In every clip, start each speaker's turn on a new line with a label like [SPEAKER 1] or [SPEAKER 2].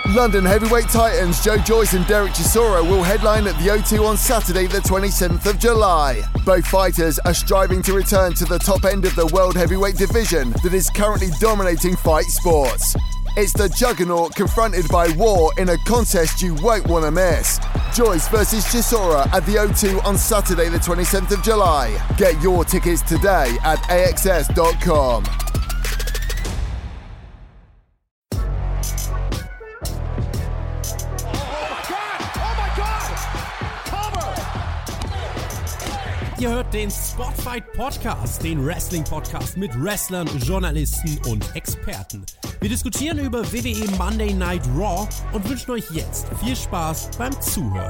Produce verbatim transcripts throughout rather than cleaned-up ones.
[SPEAKER 1] London heavyweight titans Joe Joyce and Derek Chisora will headline at the O two on Saturday the twenty-seventh of July. Both fighters are striving to return to the top end of the world heavyweight division that is currently dominating fight sports. It's the juggernaut confronted by war in a contest you won't want to miss. Joyce versus Chisora at the O two on Saturday the twenty-seventh of July. Get your tickets today at A X S dot com.
[SPEAKER 2] Ihr hört den Spotfight Podcast, den Wrestling-Podcast mit Wrestlern, Journalisten und Experten. Wir diskutieren über W W E Monday Night Raw und wünschen euch jetzt viel Spaß beim Zuhören.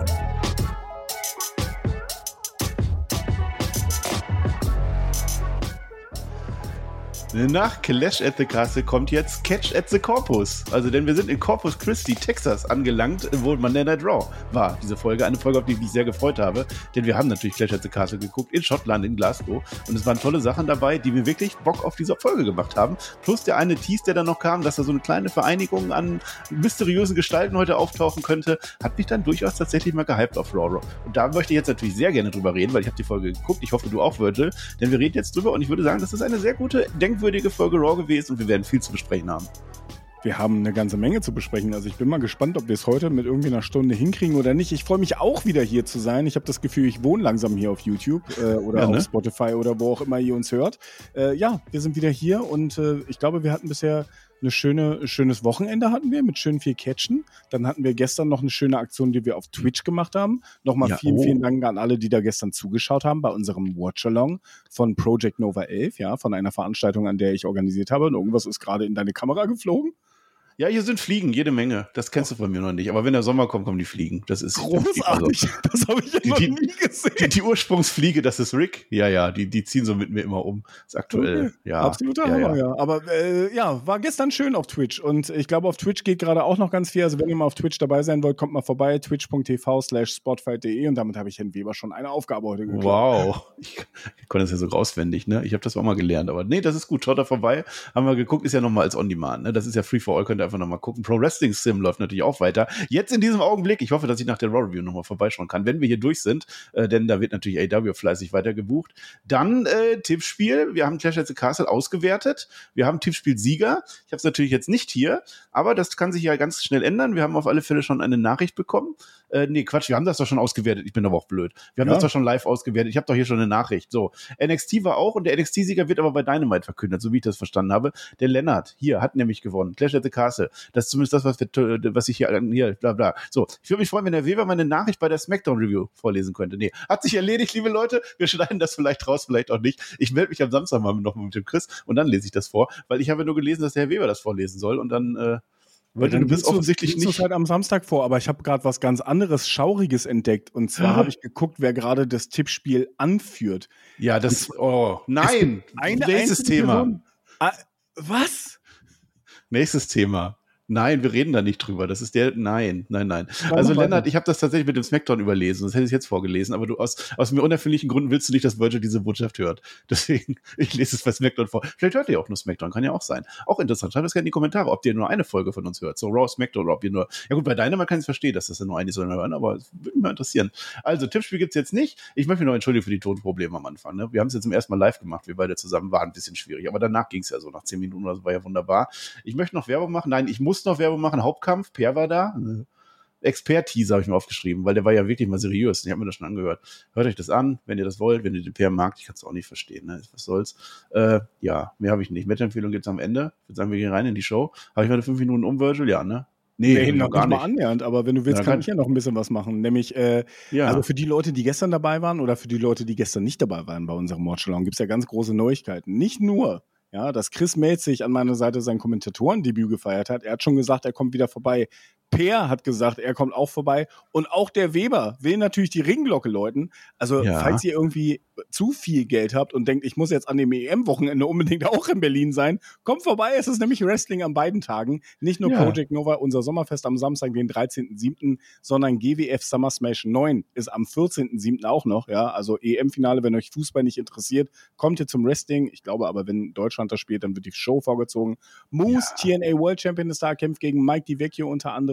[SPEAKER 3] Nach Clash at the Castle kommt jetzt Catch at the Corpus. Also, denn wir sind in Corpus Christi, Texas angelangt, wo Monday Night Raw war. Diese Folge, eine Folge, auf die ich mich sehr gefreut habe. Denn wir haben natürlich Clash at the Castle geguckt, in Schottland, in Glasgow. Und es waren tolle Sachen dabei, die mir wirklich Bock auf diese Folge gemacht haben. Plus der eine Tease, der dann noch kam, dass da so eine kleine Vereinigung an mysteriösen Gestalten heute auftauchen könnte, hat mich dann durchaus tatsächlich mal gehypt auf Raw. Und da möchte ich jetzt natürlich sehr gerne drüber reden, weil ich habe die Folge geguckt. Ich hoffe, du auch, Virgil. Denn wir reden jetzt drüber und ich würde sagen, das ist eine sehr gute, denkwürdige Folge Raw gewesen und wir werden viel zu besprechen haben.
[SPEAKER 4] Wir haben eine ganze Menge zu besprechen. Also ich bin mal gespannt, ob wir es heute mit irgendwie einer Stunde hinkriegen oder nicht. Ich freue mich auch wieder hier zu sein. Ich habe das Gefühl, ich wohne langsam hier auf YouTube äh, oder ja, ne? auf Spotify oder wo auch immer ihr uns hört. Äh, ja, wir sind wieder hier und äh, ich glaube, wir hatten bisher eine schöne, schönes Wochenende hatten wir mit schön viel Catchen. Dann hatten wir gestern noch eine schöne Aktion, die wir auf Twitch gemacht haben. Nochmal ja, vielen, oh. vielen Dank an alle, die da gestern zugeschaut haben bei unserem Watch-Along von Project Nova elf, ja, von einer Veranstaltung, an der ich organisiert habe. Und irgendwas ist gerade in deine Kamera geflogen.
[SPEAKER 3] Ja, hier sind Fliegen, jede Menge. Das kennst du von mir noch nicht. Aber wenn der Sommer kommt, kommen die Fliegen. Das ist
[SPEAKER 4] großartig. Also, das habe ich ja noch
[SPEAKER 3] die,
[SPEAKER 4] nie gesehen.
[SPEAKER 3] Die, die Ursprungsfliege, das ist Rick. Ja, ja, die, die ziehen so mit mir immer um. Das ist aktuell.
[SPEAKER 4] Okay.
[SPEAKER 3] Ja,
[SPEAKER 4] absoluter
[SPEAKER 3] ja,
[SPEAKER 4] Hammer,
[SPEAKER 3] ja.
[SPEAKER 4] ja. Aber äh, ja, war gestern schön auf Twitch. Und ich glaube, auf Twitch geht gerade auch noch ganz viel. Also wenn ihr mal auf Twitch dabei sein wollt, kommt mal vorbei. twitch.tv slash spotfight.de und damit habe ich Herrn Weber schon eine Aufgabe heute geklaut.
[SPEAKER 3] Wow. Ich, ich konnte das ja so auswendig, ne? Ich habe das auch mal gelernt. Aber nee, das ist gut. Schaut da vorbei. Haben wir geguckt, ist ja nochmal als On-Demand. Ne? Das ist ja Free for All. Könnt ihr einfach nochmal gucken. Pro Wrestling Sim läuft natürlich auch weiter. Jetzt in diesem Augenblick, ich hoffe, dass ich nach der Raw Review nochmal vorbeischauen kann, wenn wir hier durch sind, äh, denn da wird natürlich A E W fleißig weiter gebucht. Dann äh, Tippspiel. Wir haben Clash at the Castle ausgewertet. Wir haben Tippspiel-Sieger. Ich habe es natürlich jetzt nicht hier, aber das kann sich ja ganz schnell ändern. Wir haben auf alle Fälle schon eine Nachricht bekommen. Äh, nee, Quatsch, wir haben das doch schon ausgewertet. Ich bin aber auch blöd. Wir haben ja. das doch schon live ausgewertet. Ich habe doch hier schon eine Nachricht. So, N X T war auch und der N X T-Sieger wird aber bei Dynamite verkündet, so wie ich das verstanden habe. Der Lennart hier hat nämlich gewonnen. Clash at the Castle. Das ist zumindest das, was, wir, was ich hier, hier, bla bla. So, ich würde mich freuen, wenn der Weber meine Nachricht bei der Smackdown-Review vorlesen könnte. Nee, hat sich erledigt, liebe Leute. Wir schneiden das vielleicht raus, vielleicht auch nicht. Ich melde mich am Samstag mal noch mit dem Chris und dann lese ich das vor, weil ich habe nur gelesen, dass der Herr Weber das vorlesen soll und dann äh,
[SPEAKER 4] Weil du bist offensichtlich du, nicht. Du halt am Samstag vor, aber ich habe gerade was ganz anderes, Schauriges entdeckt. Und zwar habe ich geguckt, wer gerade das Tippspiel anführt.
[SPEAKER 3] Ja, das. Oh, nein!
[SPEAKER 4] Eine
[SPEAKER 3] Nächstes Thema.
[SPEAKER 4] Ah, was?
[SPEAKER 3] Nächstes Thema. Nein, wir reden da nicht drüber. Das ist der, nein, nein, nein. Also Lennart, ich habe das tatsächlich mit dem Smackdown überlesen. Das hätte ich jetzt vorgelesen. Aber du aus, aus mir unerfindlichen Gründen willst du nicht, dass Virgil diese Botschaft hört. Deswegen, ich lese es bei Smackdown vor. Vielleicht hört ihr auch nur Smackdown. Kann ja auch sein. Auch interessant. Schreibt das gerne in die Kommentare, ob ihr nur eine Folge von uns hört. So Raw, Smackdown oder ob ihr nur, ja gut, bei Dynamite kann ich es verstehen, dass das ja nur eine soll hören, aber es würde mich mal interessieren. Also, Tippspiel gibt's jetzt nicht. Ich möchte mich noch entschuldigen für die Tonprobleme am Anfang. Ne? Wir haben es jetzt zum ersten Mal live gemacht. Wir beide zusammen waren ein bisschen schwierig. Aber danach ging es ja so. Nach zehn Minuten oder so war ja wunderbar. Ich möchte noch Werbung machen. Nein, ich muss noch Werbung machen. Hauptkampf, Per war da. Mhm. Expert-Teaser habe ich mir aufgeschrieben, weil der war ja wirklich mal seriös. Ich habe mir das schon angehört. Hört euch das an, wenn ihr das wollt, wenn ihr den Per mag. Ich kann es auch nicht verstehen. Ne? Was soll's? Äh, ja, mehr habe ich nicht. Match-Empfehlung gibt es am Ende. Ich würde sagen, wir gehen rein in die Show. Habe ich meine fünf Minuten um, Virgil? Ja, ne?
[SPEAKER 4] Nee, nee noch gar nicht mal annähernd, aber wenn du willst,
[SPEAKER 3] ja,
[SPEAKER 4] kann,
[SPEAKER 3] kann
[SPEAKER 4] ich ja noch ein bisschen was machen. Nämlich, äh, ja. also für die Leute, die gestern dabei waren oder für die Leute, die gestern nicht dabei waren bei unserem Watch-Along, gibt es ja ganz große Neuigkeiten. Nicht nur, ja, dass Chris Melzig an meiner Seite sein Kommentatoren-Debüt gefeiert hat. Er hat schon gesagt, er kommt wieder vorbei. Per hat gesagt, er kommt auch vorbei. Und auch der Weber will natürlich die Ringglocke läuten. Also, ja. falls ihr irgendwie zu viel Geld habt und denkt, ich muss jetzt an dem E M-Wochenende unbedingt auch in Berlin sein, kommt vorbei. Es ist nämlich Wrestling an beiden Tagen. Nicht nur ja. Project Nova, unser Sommerfest am Samstag, den dreizehnten siebten, sondern G W F Summer Smash neun ist am vierzehnten siebten auch noch. Ja, also E M-Finale, wenn euch Fußball nicht interessiert, kommt ihr zum Wrestling. Ich glaube aber, wenn Deutschland das spielt, dann wird die Show vorgezogen. Moose, ja. T N A World Champion ist da, kämpft gegen Mike DiVecchio unter anderem.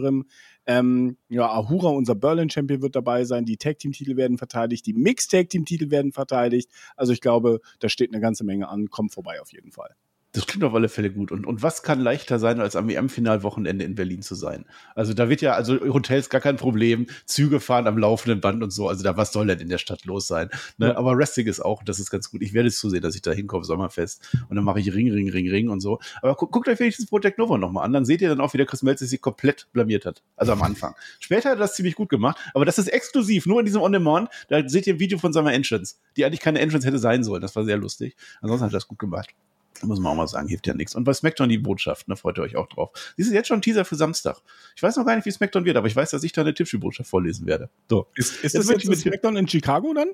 [SPEAKER 4] anderem. Ähm, ja, Ahura, unser Berlin-Champion, wird dabei sein. Die Tag-Team-Titel werden verteidigt. Die Mixed-Tag-Team-Titel werden verteidigt. Also ich glaube, da steht eine ganze Menge an. Kommt vorbei auf jeden Fall.
[SPEAKER 3] Das klingt auf alle Fälle gut. Und, und was kann leichter sein, als am W M-Finalwochenende in Berlin zu sein? Also da wird ja, also Hotels gar kein Problem, Züge fahren am laufenden Band und so. Also da, was soll denn in der Stadt los sein? Ne? Ja. Aber Wrestling ist auch, das ist ganz gut. Ich werde es zusehen, dass ich da hinkomme, Sommerfest. Und dann mache ich Ring, Ring, Ring, Ring und so. Aber gu guckt euch wenigstens Project Nova nochmal an. Dann seht ihr dann auch, wie der Chris Melzer sich komplett blamiert hat. Also am Anfang. Später hat er das ziemlich gut gemacht. Aber das ist exklusiv, nur in diesem On-Demand. Da seht ihr ein Video von seiner Entrance, die eigentlich keine Entrance hätte sein sollen. Das war sehr lustig. Ansonsten hat er das gut gemacht. Muss man auch mal sagen, hilft ja nichts. Und bei SmackDown die Botschaft, ne, freut ihr euch auch drauf. Dies ist jetzt schon ein Teaser für Samstag. Ich weiß noch gar nicht, wie SmackDown wird, aber ich weiß, dass ich da eine Tippspielbotschaft vorlesen werde. So.
[SPEAKER 4] Ist, ist das jetzt mit SmackDown in Chicago dann?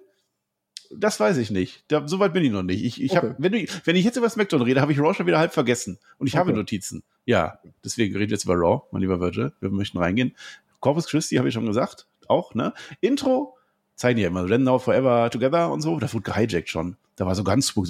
[SPEAKER 3] Das weiß ich nicht. Da, so weit bin ich noch nicht. Ich, ich okay. hab, wenn, du, wenn ich jetzt über SmackDown rede, habe ich Raw schon wieder halb vergessen. Und ich okay. habe Notizen. Ja, deswegen rede ich jetzt über Raw, mein lieber Virgil. Wir möchten reingehen. Corpus Christi habe ich schon gesagt. Auch, ne? Intro, zeigen die ja immer. Then Now Forever Together und so. Das wurde gehijackt schon. Da war so ganz so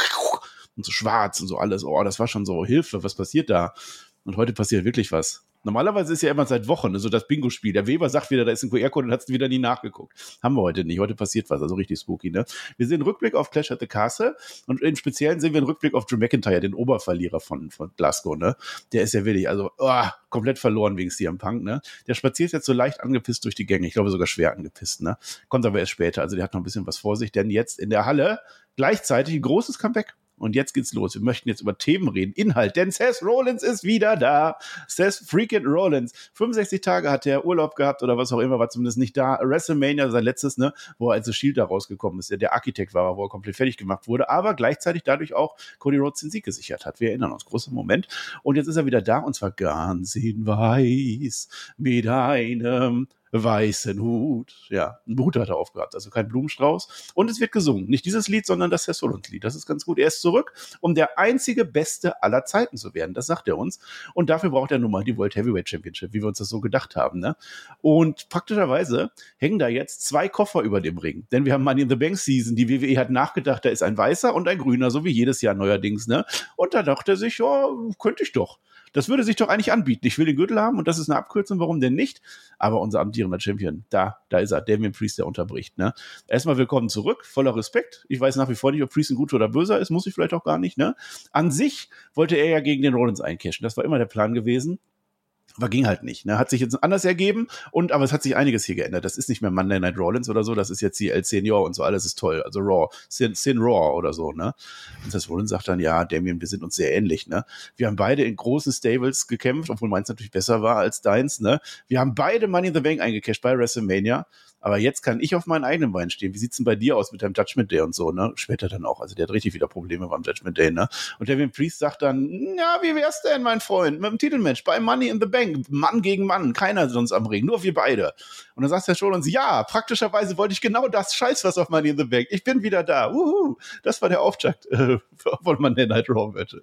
[SPEAKER 3] und so schwarz und so alles. Oh, das war schon so, Hilfe, was passiert da? Und heute passiert wirklich was. Normalerweise ist ja immer seit Wochen so das Bingo-Spiel. Der Weber sagt wieder, da ist ein Q R-Code und hat es wieder nie nachgeguckt. Haben wir heute nicht. Heute passiert was, also richtig spooky, ne? Wir sehen einen Rückblick auf Clash at the Castle und im Speziellen sehen wir einen Rückblick auf Drew McIntyre, den Oberverlierer von, von Glasgow, ne? Der ist ja wirklich, also, oh, komplett verloren wegen C M Punk, ne? Der spaziert jetzt so leicht angepisst durch die Gänge. Ich glaube sogar schwer angepisst, ne? Kommt aber erst später. Also der hat noch ein bisschen was vor sich, denn jetzt in der Halle gleichzeitig ein großes Comeback. Und jetzt geht's los. Wir möchten jetzt über Themen reden, Inhalt, denn Seth Rollins ist wieder da. Seth freaking Rollins. fünfundsechzig Tage hat er Urlaub gehabt oder was auch immer, war zumindest nicht da. WrestleMania, sein letztes, ne, wo er als Shield da rausgekommen ist. Der, der Architekt war, wo er komplett fertig gemacht wurde, aber gleichzeitig dadurch auch Cody Rhodes den Sieg gesichert hat. Wir erinnern uns, großer Moment. Und jetzt ist er wieder da und zwar ganz in weiß mit einem weißen Hut. Ja, einen Hut hat er aufgehabt, also kein Blumenstrauß. Und es wird gesungen. Nicht dieses Lied, sondern das Seth Rollins Lied. Das ist ganz gut. Er ist zurück, um der einzige Beste aller Zeiten zu werden. Das sagt er uns. Und dafür braucht er nun mal die World Heavyweight Championship, wie wir uns das so gedacht haben, ne? Und praktischerweise hängen da jetzt zwei Koffer über dem Ring. Denn wir haben Money in the Bank Season. Die W W E hat nachgedacht, da ist ein weißer und ein grüner, so wie jedes Jahr neuerdings, ne? Und da dachte er sich, ja, könnte ich doch. Das würde sich doch eigentlich anbieten. Ich will den Gürtel haben und das ist eine Abkürzung, warum denn nicht? Aber unser amtierender Champion, da, da ist er, Damian Priest, der unterbricht, ne? Erstmal willkommen zurück, voller Respekt. Ich weiß nach wie vor nicht, ob Priest ein guter oder böser ist, muss ich vielleicht auch gar nicht, ne? An sich wollte er ja gegen den Rollins eincashen. Das war immer der Plan gewesen. Aber ging halt nicht, ne? Hat sich jetzt anders ergeben und, aber es hat sich einiges hier geändert. Das ist nicht mehr Monday Night Rollins oder so, das ist jetzt die El Senior und so, alles ist toll. Also Raw, Sin, Sin Raw oder so, ne? Und das Rollins sagt dann, ja, Damian, wir sind uns sehr ähnlich, ne? Wir haben beide in großen Stables gekämpft, obwohl meins natürlich besser war als deins, ne? Wir haben beide Money in the Bank eingecasht bei WrestleMania. Aber jetzt kann ich auf meinen eigenen Beinen stehen. Wie sieht's denn bei dir aus mit deinem Judgment Day und so, ne? Später dann auch. Also der hat richtig wieder Probleme beim Judgment Day, ne? Und Damian Priest sagt dann, ja, wie wär's denn, mein Freund, mit dem Titelmatch bei Money in the Bank? Mann gegen Mann, keiner sonst am Ring, nur wir beide. Und dann sagt der Rollins, ja, praktischerweise wollte ich genau das, scheiß was auf Money in the Bank. Ich bin wieder da. Uhu. Das war der Auftakt äh, von Monday Night Raw, bitte.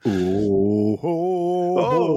[SPEAKER 4] Oh, oh,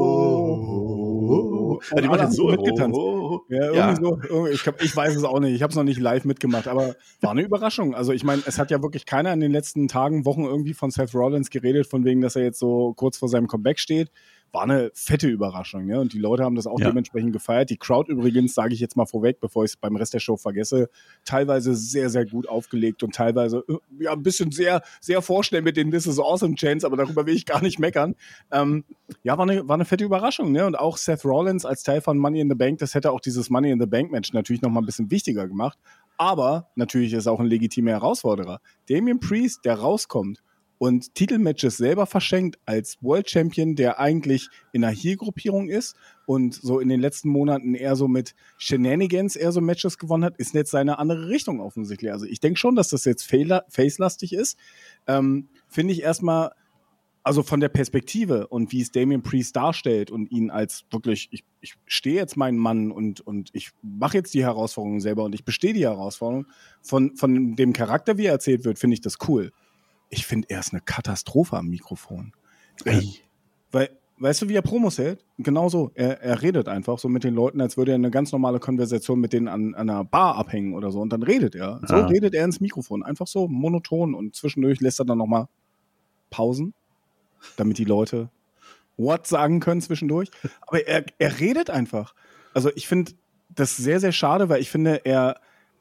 [SPEAKER 4] oh, oh.
[SPEAKER 3] Ja, die macht jetzt so
[SPEAKER 4] mitgetanzt.
[SPEAKER 3] Oh, oh.
[SPEAKER 4] Ja, irgendwie ja. so. Ich, hab, ich weiß es auch nicht. Ich habe es noch nicht live mitgemacht, aber war eine Überraschung. Also ich meine, es hat ja wirklich keiner in den letzten Tagen, Wochen irgendwie von Seth Rollins geredet, von wegen, dass er jetzt so kurz vor seinem Comeback steht. War eine fette Überraschung, ne? Und die Leute haben das auch ja. dementsprechend gefeiert. Die Crowd übrigens, sage ich jetzt mal vorweg, bevor ich es beim Rest der Show vergesse, teilweise sehr, sehr gut aufgelegt und teilweise ja ein bisschen sehr, sehr vorschnell mit den This is Awesome Chants, aber darüber will ich gar nicht meckern. Ähm, ja, war eine, war eine fette Überraschung, ne? Und auch Seth Rollins als Teil von Money in the Bank, das hätte auch dieses Money in the Bank Match natürlich noch mal ein bisschen wichtiger gemacht. Aber natürlich ist auch ein legitimer Herausforderer. Damian Priest, der rauskommt und Titelmatches selber verschenkt als World Champion, der eigentlich in einer Heel-Gruppierung ist und so in den letzten Monaten eher so mit Shenanigans eher so Matches gewonnen hat, ist jetzt seine andere Richtung offensichtlich. Also ich denke schon, dass das jetzt face-lastig ist. Ähm, finde ich erstmal, also von der Perspektive und wie es Damian Priest darstellt und ihn als wirklich, ich, ich stehe jetzt meinen Mann und, und ich mache jetzt die Herausforderung selber und ich bestehe die Herausforderung, von, von dem Charakter, wie er erzählt wird, finde ich das cool. Ich finde, er ist eine Katastrophe am Mikrofon. Äh, weil, weißt du, wie er Promos hält? Genau so. Er, er redet einfach so mit den Leuten, als würde er eine ganz normale Konversation mit denen an, an einer Bar abhängen oder so. Und dann redet er. So ja. redet er ins Mikrofon. Einfach so monoton. Und zwischendurch lässt er dann nochmal Pausen, damit die Leute What sagen können zwischendurch. Aber er, er redet einfach. Also ich finde das sehr, sehr schade, weil ich finde, er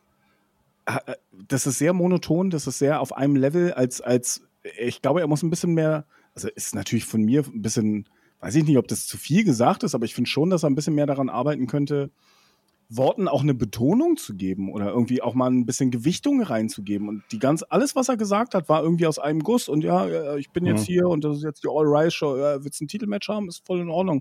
[SPEAKER 4] das ist sehr monoton, das ist sehr auf einem Level, als, als ich glaube, er muss ein bisschen mehr, also ist natürlich von mir ein bisschen, weiß ich nicht, ob das zu viel gesagt ist, aber ich finde schon, dass er ein bisschen mehr daran arbeiten könnte, Worten auch eine Betonung zu geben oder irgendwie auch mal ein bisschen Gewichtung reinzugeben. Und die ganz, alles, was er gesagt hat, war irgendwie aus einem Guss. Und ja, ich bin jetzt mhm. hier und das ist jetzt die All-Rise-Show. Ja, willst du ein Titelmatch haben? Ist voll in Ordnung.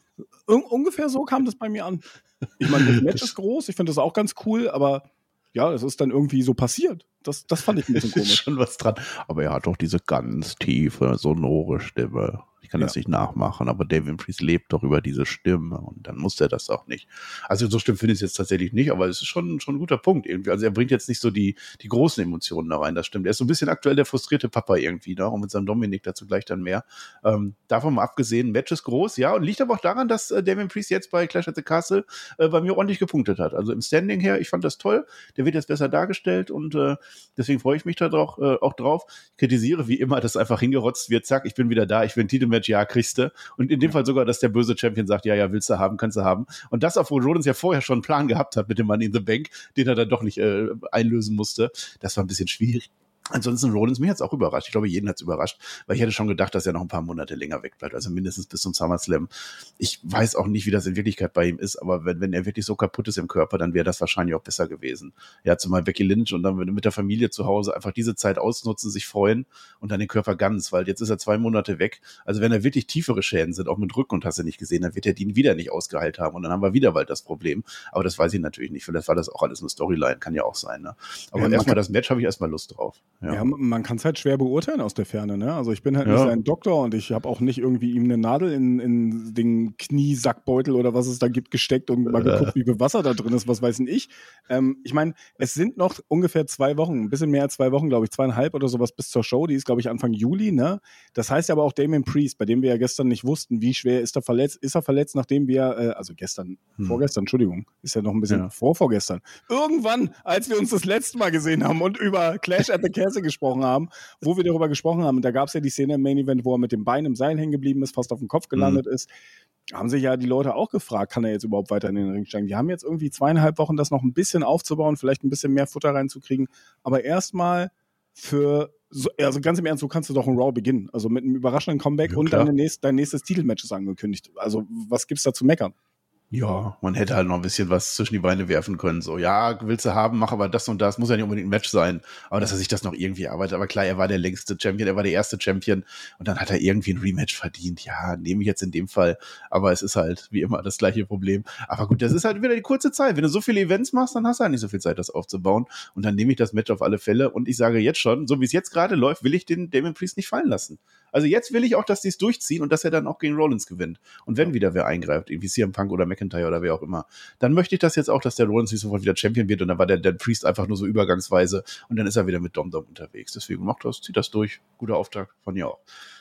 [SPEAKER 4] Un- ungefähr so kam das bei mir an. Ich meine, das Match ist groß, ich finde das auch ganz cool, aber ja, es ist dann irgendwie so passiert. Das, das fand ich ein bisschen komisch.
[SPEAKER 3] Ist schon was dran. Aber er hat doch diese ganz tiefe, sonore Stimme. Ich kann ja. das nicht nachmachen, aber Damien Priest lebt doch über diese Stimme und dann muss er das auch nicht. Also so stimmt finde ich es jetzt tatsächlich nicht, aber es ist schon, schon ein guter Punkt irgendwie. Also er bringt jetzt nicht so die, die großen Emotionen da rein, das stimmt. Er ist so ein bisschen aktuell der frustrierte Papa irgendwie da und mit seinem Dominik dazu gleich dann mehr. Ähm, davon mal abgesehen, Match ist groß, ja, und liegt aber auch daran, dass äh, Damien Priest jetzt bei Clash at the Castle äh, bei mir ordentlich gepunktet hat. Also im Standing her, ich fand das toll, der wird jetzt besser dargestellt und äh, deswegen freue ich mich da drauf, äh, auch drauf. Ich kritisiere wie immer, dass einfach hingerotzt wird, zack, ich bin wieder da, ich will ein Titelmatch, ja, kriegst du. Und in dem ja. Fall sogar, dass der böse Champion sagt, ja, ja, willst du haben, kannst du haben. Und das, obwohl Rollins ja vorher schon einen Plan gehabt hat mit dem Money in the Bank, den er dann doch nicht äh, einlösen musste. Das war ein bisschen schwierig. Ansonsten Rollins, mich hat es auch überrascht. Ich glaube, jeden hat es überrascht, weil ich hätte schon gedacht, dass er noch ein paar Monate länger wegbleibt, also mindestens bis zum SummerSlam. Ich weiß auch nicht, wie das in Wirklichkeit bei ihm ist, aber wenn, wenn er wirklich so kaputt ist im Körper, dann wäre das wahrscheinlich auch besser gewesen. Ja, zumal Becky Lynch und dann mit der Familie zu Hause einfach diese Zeit ausnutzen, sich freuen und dann den Körper ganz, weil jetzt ist er zwei Monate weg. Also wenn er wirklich tiefere Schäden sind, auch mit Rücken und hast du nicht gesehen, dann wird er den wieder nicht ausgeheilt haben und dann haben wir wieder bald das Problem. Aber das weiß ich natürlich nicht. Vielleicht war das auch alles eine Storyline, kann ja auch sein. Ne? Aber ja, erstmal das Match habe ich erstmal Lust drauf.
[SPEAKER 4] Ja, ja man kann es halt schwer beurteilen aus der Ferne. Ne? Also ich bin halt ja. nicht sein Doktor und ich habe auch nicht irgendwie ihm eine Nadel in, in den Kniesackbeutel oder was es da gibt gesteckt und mal geguckt, wie viel Wasser da drin ist, was weiß ich. Ähm, ich meine, es sind noch ungefähr zwei Wochen, ein bisschen mehr als zwei Wochen, glaube ich, zweieinhalb oder sowas bis zur Show. Die ist, glaube ich, Anfang Juli. Ne? Das heißt aber auch Damien Priest, bei dem wir ja gestern nicht wussten, wie schwer ist er verletzt. Ist er verletzt, nachdem wir, äh, also gestern, hm. vorgestern, Entschuldigung, ist ja noch ein bisschen ja. vor vorgestern. Irgendwann, als wir uns das letzte Mal gesehen haben und über Clash at the Castle gesprochen haben, wo wir darüber gesprochen haben, und da gab es ja die Szene im Main Event, wo er mit dem Bein im Seil hängen geblieben ist, fast auf dem Kopf gelandet mhm. ist, haben sich ja die Leute auch gefragt, kann er jetzt überhaupt weiter in den Ring steigen? Die haben jetzt irgendwie zweieinhalb Wochen, das noch ein bisschen aufzubauen, vielleicht ein bisschen mehr Futter reinzukriegen, aber erstmal für, also ganz im Ernst, so kannst du doch ein Raw beginnen, also mit einem überraschenden Comeback ja, und dein, nächst, dein nächstes Titelmatch ist angekündigt. Also was gibt's da zu meckern?
[SPEAKER 3] Ja, man hätte halt noch ein bisschen was zwischen die Beine werfen können. So, ja, willst du haben, mach aber das und das. Muss ja nicht unbedingt ein Match sein. Aber dass er sich das noch irgendwie arbeitet. Aber klar, er war der längste Champion, er war der erste Champion. Und dann hat er irgendwie ein Rematch verdient. Ja, nehme ich jetzt in dem Fall. Aber es ist halt, wie immer, das gleiche Problem. Aber gut, das ist halt wieder die kurze Zeit. Wenn du so viele Events machst, dann hast du halt nicht so viel Zeit, das aufzubauen. Und dann nehme ich das Match auf alle Fälle. Und ich sage jetzt schon, so wie es jetzt gerade läuft, will ich den Damien Priest nicht fallen lassen. Also jetzt will ich auch, dass die es durchziehen und dass er dann auch gegen Rollins gewinnt. Und wenn wieder wer eingreift, irgendwie C M Punk oder McIntyre oder wer auch immer, dann möchte ich das jetzt auch, dass der Rollins nicht sofort wieder Champion wird und dann war der, der Priest einfach nur so übergangsweise und dann ist er wieder mit Dom Dom unterwegs. Deswegen macht das, zieht das durch. Guter Auftakt von ihr auch.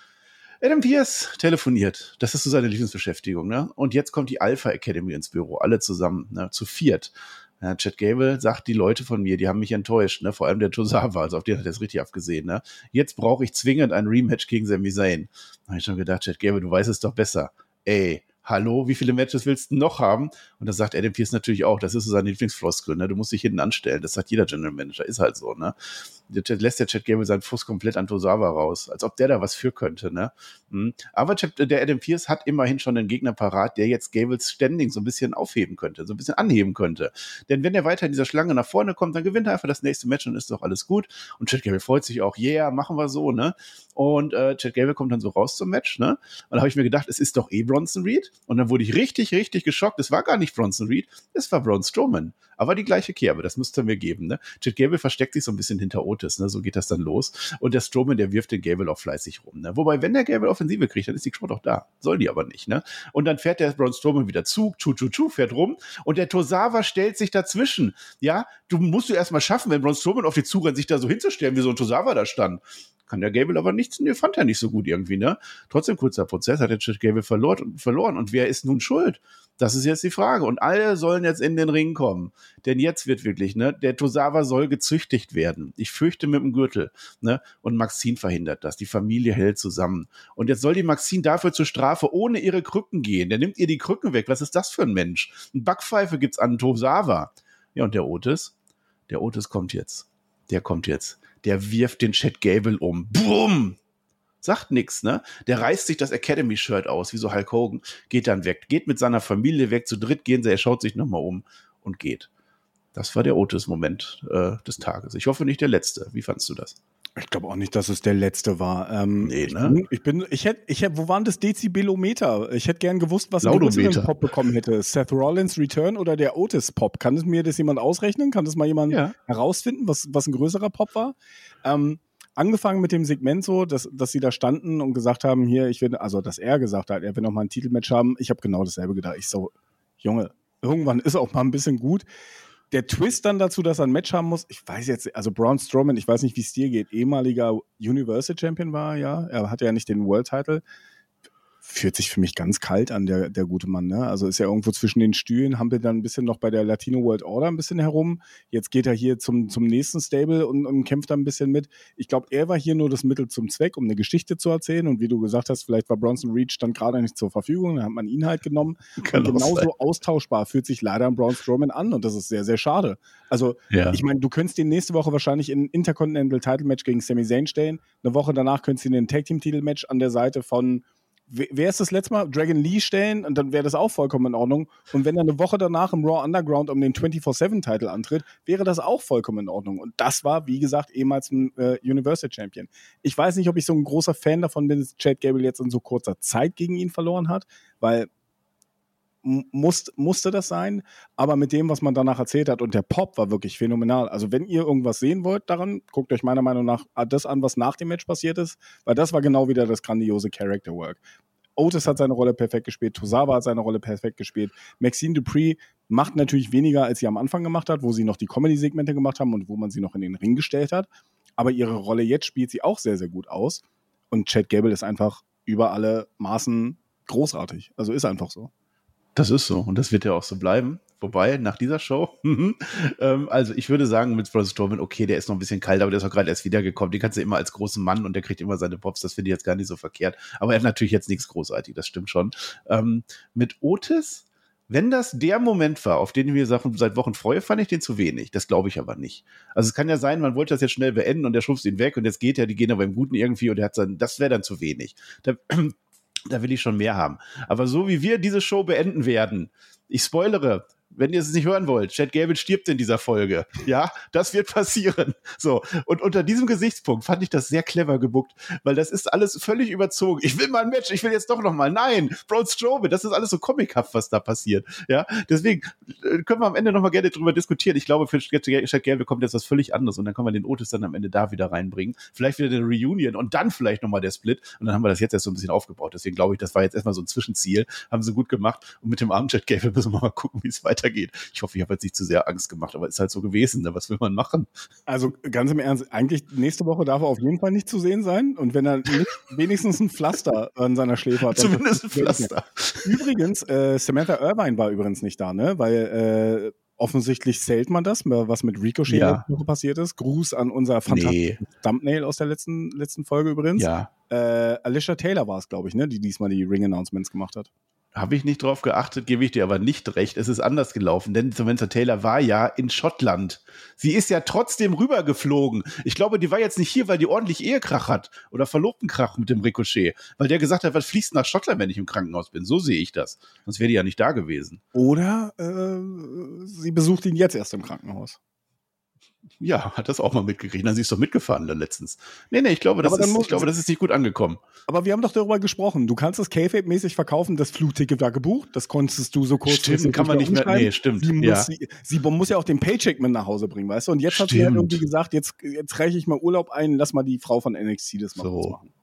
[SPEAKER 3] Adam Pearce telefoniert. Das ist so seine Lieblingsbeschäftigung, ne? Und jetzt kommt die Alpha Academy ins Büro, alle zusammen, ne? Zu viert. Ja, Chad Gable sagt, die Leute von mir, die haben mich enttäuscht, ne? Vor allem der Tozawa, also auf den hat er es richtig abgesehen, ne? Jetzt brauche ich zwingend ein Rematch gegen Sami Zayn. Da habe ich schon gedacht, Chad Gable, du weißt es doch besser. Ey, hallo, wie viele Matches willst du noch haben? Und das sagt Adam Pearce natürlich auch, das ist so seine Lieblingsfloskel, ne? Du musst dich hinten anstellen, das sagt jeder General Manager, ist halt so, ne? Der lässt der Chad Gable seinen Fuß komplett an Tozawa raus, als ob der da was für könnte, ne? Aber der Adam Pearce hat immerhin schon einen Gegner parat, der jetzt Gables Standing so ein bisschen aufheben könnte, so ein bisschen anheben könnte. Denn wenn er weiter in dieser Schlange nach vorne kommt, dann gewinnt er einfach das nächste Match und ist doch alles gut. Und Chad Gable freut sich auch, yeah, machen wir so, ne? Und äh, Chad Gable kommt dann so raus zum Match, ne? Und da habe ich mir gedacht, es ist doch eh Bronson Reed. Und dann wurde ich richtig, richtig geschockt. Es war gar nicht Bronson Reed, es war Braun Strowman. Aber die gleiche Kerbe, das müsste er mir geben, ne? Chad Gable versteckt sich so ein bisschen hinter Otis, ne? So geht das dann los. Und der Strowman, der wirft den Gable auch fleißig rum, ne? Wobei, wenn der Gable Offensive kriegt, dann ist die Crowd doch da. Soll die aber nicht, ne? Und dann fährt der Braun Strowman wieder zu, tschu, tschu, tschu, fährt rum. Und der Tozawa stellt sich dazwischen. Ja, du musst du erst mal schaffen, wenn Braun Strowman auf die zurennt, sich da so hinzustellen, wie so ein Tozawa da stand. Kann der Gable aber nichts, ne, fand er nicht so gut irgendwie, ne? Trotzdem kurzer Prozess, hat der Chad Gable verloren, verloren. Und wer ist nun schuld? Das ist jetzt die Frage. Und alle sollen jetzt in den Ring kommen. Denn jetzt wird wirklich, ne, der Tosawa soll gezüchtigt werden. Ich fürchte mit dem Gürtel. Ne? Und Maxine verhindert das. Die Familie hält zusammen. Und jetzt soll die Maxine dafür zur Strafe ohne ihre Krücken gehen. Der nimmt ihr die Krücken weg. Was ist das für ein Mensch? Ein Backpfeife gibt's an Tosawa. Ja, und der Otis? Der Otis kommt jetzt. Der kommt jetzt. Der wirft den Chad Gable um. Bumm! Sagt nix, ne? Der reißt sich das Academy-Shirt aus, wie so Hulk Hogan, geht dann weg, geht mit seiner Familie weg, zu dritt gehen sie, er schaut sich nochmal um und geht. Das war der Otis-Moment äh, des Tages. Ich hoffe nicht der letzte. Wie fandst du das?
[SPEAKER 4] Ich glaube auch nicht, dass es der letzte war. Ähm,
[SPEAKER 3] nee,
[SPEAKER 4] ich
[SPEAKER 3] ne?
[SPEAKER 4] Bin, ich bin, ich hätte, ich hätte, wo waren das Dezibelometer? Ich hätte gern gewusst, was ein größeren Pop bekommen hätte. Seth Rollins Return oder der Otis-Pop? Kann es mir das jemand ausrechnen? Kann das mal jemand ja. herausfinden, was, was ein größerer Pop war? Ähm, Angefangen mit dem Segment so, dass, dass sie da standen und gesagt haben, hier, ich will, also dass er gesagt hat, er will noch mal ein Titelmatch haben. Ich habe genau dasselbe gedacht. Ich so, Junge, irgendwann ist auch mal ein bisschen gut. Der Twist dann dazu, dass er ein Match haben muss, ich weiß jetzt, also Braun Strowman, ich weiß nicht, wie es dir geht, ehemaliger Universal Champion war, ja, er hatte ja nicht den World Title, fühlt sich für mich ganz kalt an, der, der gute Mann, ne? Also ist ja irgendwo zwischen den Stühlen, hampelt dann ein bisschen noch bei der Latino World Order ein bisschen herum. Jetzt geht er hier zum, zum nächsten Stable und, und kämpft da ein bisschen mit. Ich glaube, er war hier nur das Mittel zum Zweck, um eine Geschichte zu erzählen. Und wie du gesagt hast, vielleicht war Bronson Reed dann gerade nicht zur Verfügung, dann hat man ihn halt genommen. Kann und genauso sein. Austauschbar fühlt sich leider ein Braun Strowman an und das ist sehr, sehr schade. Also, ja. Ich meine, du könntest ihn nächste Woche wahrscheinlich in ein Intercontinental Title Match gegen Sami Zayn stellen. Eine Woche danach könntest du ihn in ein Tag Team Titel Match an der Seite von wer ist das letzte Mal? Dragon Lee stellen und dann wäre das auch vollkommen in Ordnung. Und wenn er eine Woche danach im Raw Underground um den vierundzwanzig sieben Titel antritt, wäre das auch vollkommen in Ordnung. Und das war, wie gesagt, ehemals ein äh, Universal Champion. Ich weiß nicht, ob ich so ein großer Fan davon bin, dass Chad Gable jetzt in so kurzer Zeit gegen ihn verloren hat, weil Muss, musste das sein, aber mit dem, was man danach erzählt hat, und der Pop war wirklich phänomenal. Also wenn ihr irgendwas sehen wollt daran, guckt euch meiner Meinung nach das an, was nach dem Match passiert ist, weil das war genau wieder das grandiose Character Work. Otis hat seine Rolle perfekt gespielt, Tosawa hat seine Rolle perfekt gespielt, Maxine Dupree macht natürlich weniger, als sie am Anfang gemacht hat, wo sie noch die Comedy-Segmente gemacht haben und wo man sie noch in den Ring gestellt hat, aber ihre Rolle jetzt spielt sie auch sehr, sehr gut aus und Chad Gable ist einfach über alle Maßen großartig. Also ist einfach so.
[SPEAKER 3] Das ist so und das wird ja auch so bleiben. Wobei, nach dieser Show, ähm, also ich würde sagen, mit Braun Strowman, okay, der ist noch ein bisschen kalt, aber der ist auch gerade erst wiedergekommen. Den kannst du immer als großen Mann und der kriegt immer seine Pops, das finde ich jetzt gar nicht so verkehrt. Aber er hat natürlich jetzt nichts großartig, das stimmt schon. Ähm, mit Otis, wenn das der Moment war, auf den ich mir seit Wochen freue, fand ich den zu wenig. Das glaube ich aber nicht. Also es kann ja sein, man wollte das jetzt schnell beenden und der schubst ihn weg und jetzt geht er, die gehen aber im Guten irgendwie und der hat dann, das wäre dann zu wenig. Da, Da will ich schon mehr haben. Aber so wie wir diese Show beenden werden, ich spoilere, wenn ihr es nicht hören wollt, Chad Gable stirbt in dieser Folge. Ja, das wird passieren. So, und unter diesem Gesichtspunkt fand ich das sehr clever gebuckt, weil das ist alles völlig überzogen. Ich will mal ein Match, ich will jetzt doch noch mal. Nein, Braun Strowman, das ist alles so comichaft, was da passiert. Ja, deswegen können wir am Ende noch mal gerne drüber diskutieren. Ich glaube, für Chad Gable kommt jetzt was völlig anderes und dann kann man den Otis dann am Ende da wieder reinbringen. Vielleicht wieder eine Reunion und dann vielleicht noch mal der Split und dann haben wir das jetzt erst so ein bisschen aufgebaut. Deswegen glaube ich, das war jetzt erstmal so ein Zwischenziel. Haben sie gut gemacht und mit dem armen Chad Gable müssen wir mal gucken, wie es weitergeht. Ich hoffe, ich habe jetzt nicht zu sehr Angst gemacht, aber ist halt so gewesen. Ne? Was will man machen?
[SPEAKER 4] Also ganz im Ernst, eigentlich nächste Woche darf er auf jeden Fall nicht zu sehen sein. Und wenn er nicht wenigstens ein Pflaster an seiner Schläfe hat.
[SPEAKER 3] Zumindest ein Pflaster.
[SPEAKER 4] Übrigens, äh, Samantha Irvine war übrigens nicht da, ne? Weil äh, offensichtlich zählt man das, was mit Ricochet ja. passiert ist. Gruß an unser fantastisches nee. Thumbnail aus der letzten, letzten Folge übrigens.
[SPEAKER 3] Ja.
[SPEAKER 4] Äh, Alicia Taylor war es, glaube ich, ne? Die diesmal die Ring-Announcements gemacht hat.
[SPEAKER 3] Habe ich nicht drauf geachtet, gebe ich dir aber nicht recht. Es ist anders gelaufen, denn Samantha Taylor war ja in Schottland. Sie ist ja trotzdem rübergeflogen. Ich glaube, die war jetzt nicht hier, weil die ordentlich Ehekrach hat oder Verlobtenkrach mit dem Ricochet. Weil der gesagt hat, was fließt nach Schottland, wenn ich im Krankenhaus bin. So sehe ich das. Sonst wäre die ja nicht da gewesen.
[SPEAKER 4] Oder äh, sie besucht ihn jetzt erst im Krankenhaus.
[SPEAKER 3] Ja, hat das auch mal mitgekriegt. Dann sie ist doch mitgefahren dann letztens. Nee, nee, ich glaube, das, ist, ich glaube, das ist nicht gut angekommen.
[SPEAKER 4] Aber wir haben doch darüber gesprochen. Du kannst es K-Fape-mäßig verkaufen, das Flugticket war gebucht. Das konntest du so kurz.
[SPEAKER 3] Stimmt, kann man nicht mehr. Nee, stimmt.
[SPEAKER 4] Sie,
[SPEAKER 3] ja.
[SPEAKER 4] muss, sie, sie muss ja auch den Paycheck mit nach Hause bringen, weißt du? Und jetzt stimmt. Hat sie halt irgendwie gesagt, jetzt, jetzt reiche ich mal Urlaub ein, lass mal die Frau von N X T das mal
[SPEAKER 3] so.
[SPEAKER 4] machen.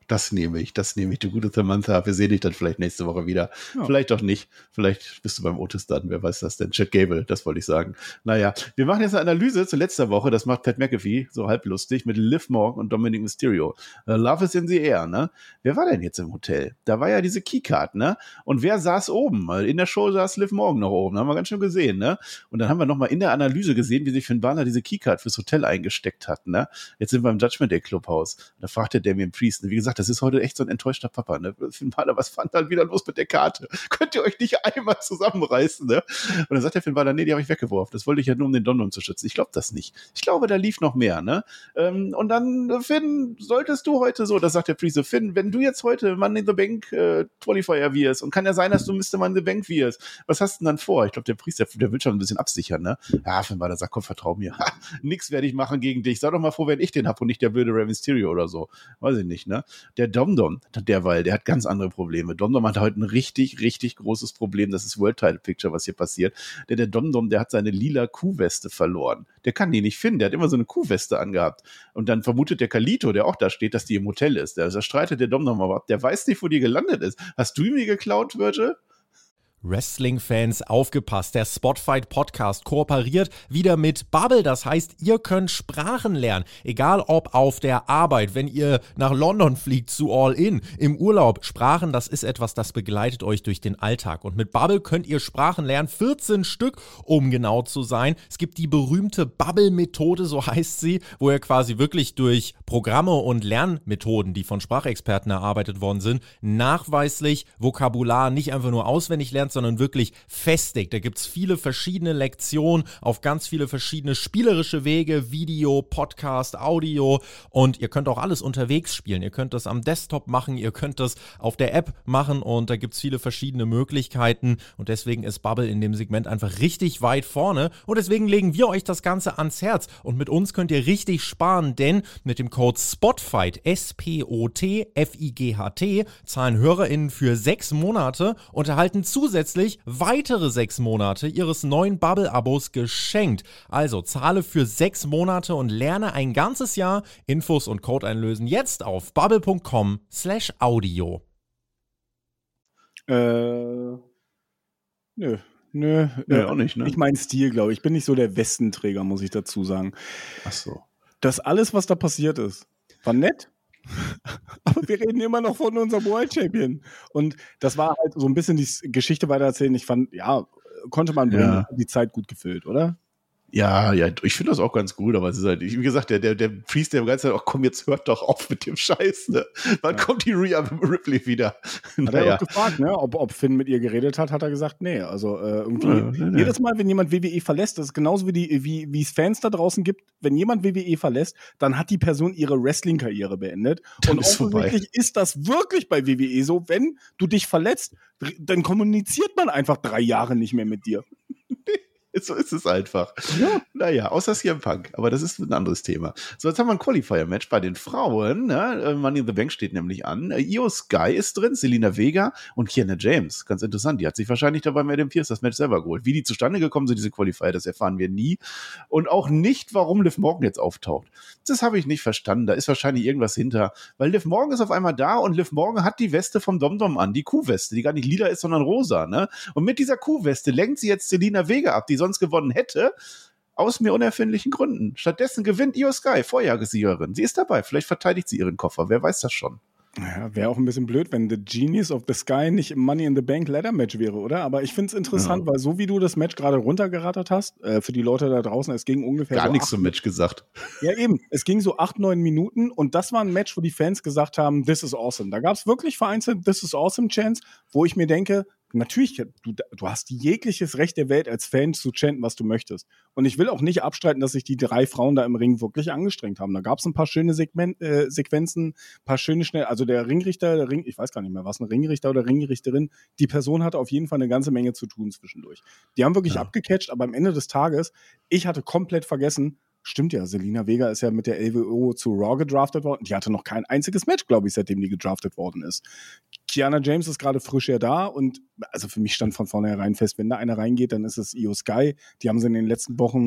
[SPEAKER 3] Das nehme ich, das nehme ich. Du gute Samantha, wir sehen dich dann vielleicht nächste Woche wieder. Ja. Vielleicht auch nicht. Vielleicht bist du beim Otis dann, wer weiß das denn? Chad Gable, das wollte ich sagen. Naja, wir machen jetzt eine Analyse zu letzter Woche, das macht Pat McAfee, so halblustig, mit Liv Morgan und Dominic Mysterio. Uh, Love is in the air, ne? Wer war denn jetzt im Hotel? Da war ja diese Keycard, ne? Und wer saß oben? In der Show saß Liv Morgan noch oben, haben wir ganz schön gesehen, ne? Und dann haben wir nochmal in der Analyse gesehen, wie sich Finn Balor diese Keycard fürs Hotel eingesteckt hat, ne? Jetzt sind wir im Judgment Day Clubhaus. Da fragt der Damien Priest, ne? Wie gesagt, das ist heute echt so ein enttäuschter Papa, ne? Finn Balor, was fand dann wieder los mit der Karte? Könnt ihr euch nicht einmal zusammenreißen, ne? Und dann sagt der Finn Balor, nee, die habe ich weggeworfen. Das wollte ich ja nur, um den Dom Dom zu schützen. Ich glaube das nicht. Ich glaube, da lief noch mehr, ne? Ähm, und dann, Finn, solltest du heute so, das sagt der Priest, Finn, wenn du jetzt heute Money in the Bank äh, Qualifier wirst, und kann ja sein, dass du Mister Money in the Bank wirst, was hast du denn dann vor? Ich glaube, der Priest, der, der will schon ein bisschen absichern, ne? Ja, Finn Balor sagt, komm, vertrau mir. Ha, nix werde ich machen gegen dich. Sag doch mal froh, wenn ich den hab und nicht der blöde Rey Mysterio oder so. Weiß ich nicht, ne? Der Dom Dom, derweil, der hat ganz andere Probleme. Dom Dom hat heute ein richtig, richtig großes Problem. Das ist World Title Picture, was hier passiert. Denn der Dom Dom, der hat seine lila Kuhweste verloren. Der kann die nicht finden. Der hat immer so eine Kuhweste angehabt. Und dann vermutet der Kalito, der auch da steht, dass die im Hotel ist. Da streitet der Dom Dom aber ab. Der weiß nicht, wo die gelandet ist. Hast du ihm die geklaut, Virgil?
[SPEAKER 5] Wrestling-Fans, aufgepasst, der Spotfight-Podcast kooperiert wieder mit Bubble, das heißt, ihr könnt Sprachen lernen, egal ob auf der Arbeit, wenn ihr nach London fliegt zu All In, im Urlaub. Sprachen, das ist etwas, das begleitet euch durch den Alltag und mit Bubble könnt ihr Sprachen lernen, vierzehn Stück, um genau zu sein. Es gibt die berühmte Bubble-Methode, so heißt sie, wo ihr quasi wirklich durch Programme und Lernmethoden, die von Sprachexperten erarbeitet worden sind, nachweislich Vokabular nicht einfach nur auswendig lernt, sondern wirklich festigt. Da gibt es viele verschiedene Lektionen auf ganz viele verschiedene spielerische Wege, Video, Podcast, Audio und ihr könnt auch alles unterwegs spielen. Ihr könnt das am Desktop machen, ihr könnt das auf der App machen und da gibt es viele verschiedene Möglichkeiten und deswegen ist Bubble in dem Segment einfach richtig weit vorne und deswegen legen wir euch das Ganze ans Herz und mit uns könnt ihr richtig sparen, denn mit dem Code SPOTFIGHT, S P O T F I G H T, zahlen HörerInnen für sechs Monate und erhalten zusätzlich weitere sechs Monate ihres neuen Bubble-Abos geschenkt. Also zahle für sechs Monate und lerne ein ganzes Jahr. Infos und Code einlösen jetzt auf bubble.com slash audio.
[SPEAKER 4] Äh, nö. Nö,
[SPEAKER 3] nee, auch nicht, ne?
[SPEAKER 4] Nicht mein Stil, glaube ich. Ich bin nicht so der Westenträger, muss ich dazu sagen.
[SPEAKER 3] Ach so.
[SPEAKER 4] Das alles, was da passiert ist, war nett. Aber wir reden immer noch von unserem World Champion. Und das war halt so ein bisschen die Geschichte weitererzählen. Ich fand, ja, konnte man bringen,
[SPEAKER 3] ja.
[SPEAKER 4] Die Zeit gut gefüllt, oder?
[SPEAKER 3] Ja, ja, ich finde das auch ganz gut, aber es ist halt, wie gesagt, der, der, der Priest, der ganze Zeit auch, komm, jetzt hört doch auf mit dem Scheiß, ne? Wann ja. kommt die Rhea Ripley wieder?
[SPEAKER 4] Hat naja. er auch gefragt, ne? Ob, ob Finn mit ihr geredet hat, hat er gesagt, nee. Also äh, irgendwie, ja, nee, nee. jedes Mal, wenn jemand W W E verlässt, das ist genauso wie, die, wie, wie es Fans da draußen gibt, wenn jemand W W E verlässt, dann hat die Person ihre Wrestling-Karriere beendet.
[SPEAKER 3] Dann
[SPEAKER 4] und
[SPEAKER 3] ist
[SPEAKER 4] offensichtlich ist das wirklich bei W W E so, wenn du dich verletzt, dann kommuniziert man einfach drei Jahre nicht mehr mit dir.
[SPEAKER 3] So ist es einfach.
[SPEAKER 4] Ja.
[SPEAKER 3] Naja, außer C M Punk. Aber das ist ein anderes Thema. So, jetzt haben wir ein Qualifier-Match bei den Frauen. Ne? Money in the Bank steht nämlich an. Io Sky ist drin, Selena Vega und Kiana James. Ganz interessant. Die hat sich wahrscheinlich dabei mit Adam Pearce das Match selber geholt. Wie die zustande gekommen sind, diese Qualifier, das erfahren wir nie. Und auch nicht, warum Liv Morgan jetzt auftaucht. Das habe ich nicht verstanden. Da ist wahrscheinlich irgendwas hinter. Weil Liv Morgan ist auf einmal da und Liv Morgan hat die Weste vom Dom Dom an. Die Kuhweste, die gar nicht lila ist, sondern rosa. Ne? Und mit dieser Kuhweste lenkt sie jetzt Selena Vega ab, die sonst gewonnen hätte, aus mir unerfindlichen Gründen. Stattdessen gewinnt Io Sky, Vorjahressiegerin. Sie ist dabei, vielleicht verteidigt sie ihren Koffer, wer weiß das schon.
[SPEAKER 4] Ja, wäre auch ein bisschen blöd, wenn The Genius of the Sky nicht im Money in the Bank Ladder Match wäre, oder? Aber ich finde es interessant, ja. weil so wie du das Match gerade runtergerattert hast, äh, für die Leute da draußen, es ging ungefähr
[SPEAKER 3] Gar
[SPEAKER 4] so
[SPEAKER 3] nichts zum Match gesagt.
[SPEAKER 4] Ja eben, es ging so acht, neun Minuten und das war ein Match, wo die Fans gesagt haben, this is awesome. Da gab es wirklich vereinzelt This is awesome Chants, wo ich mir denke, natürlich, du, du hast jegliches Recht der Welt als Fan zu chanten, was du möchtest. Und ich will auch nicht abstreiten, dass sich die drei Frauen da im Ring wirklich angestrengt haben. Da gab es ein paar schöne Segment, äh, Sequenzen, ein paar schöne schnell, also der Ringrichter, der Ring, ich weiß gar nicht mehr, was ein Ringrichter oder Ringrichterin, die Person hatte auf jeden Fall eine ganze Menge zu tun zwischendurch. Die haben wirklich ja. abgecatcht, aber am Ende des Tages, ich hatte komplett vergessen, stimmt ja, Selena Vega ist ja mit der L W O zu Raw gedraftet worden. Die hatte noch kein einziges Match, glaube ich, seitdem die gedraftet worden ist. Kiana James ist gerade frisch ja da und also für mich stand von vornherein fest, wenn da einer reingeht, dann ist es Io Sky. Die haben sie in den letzten Wochen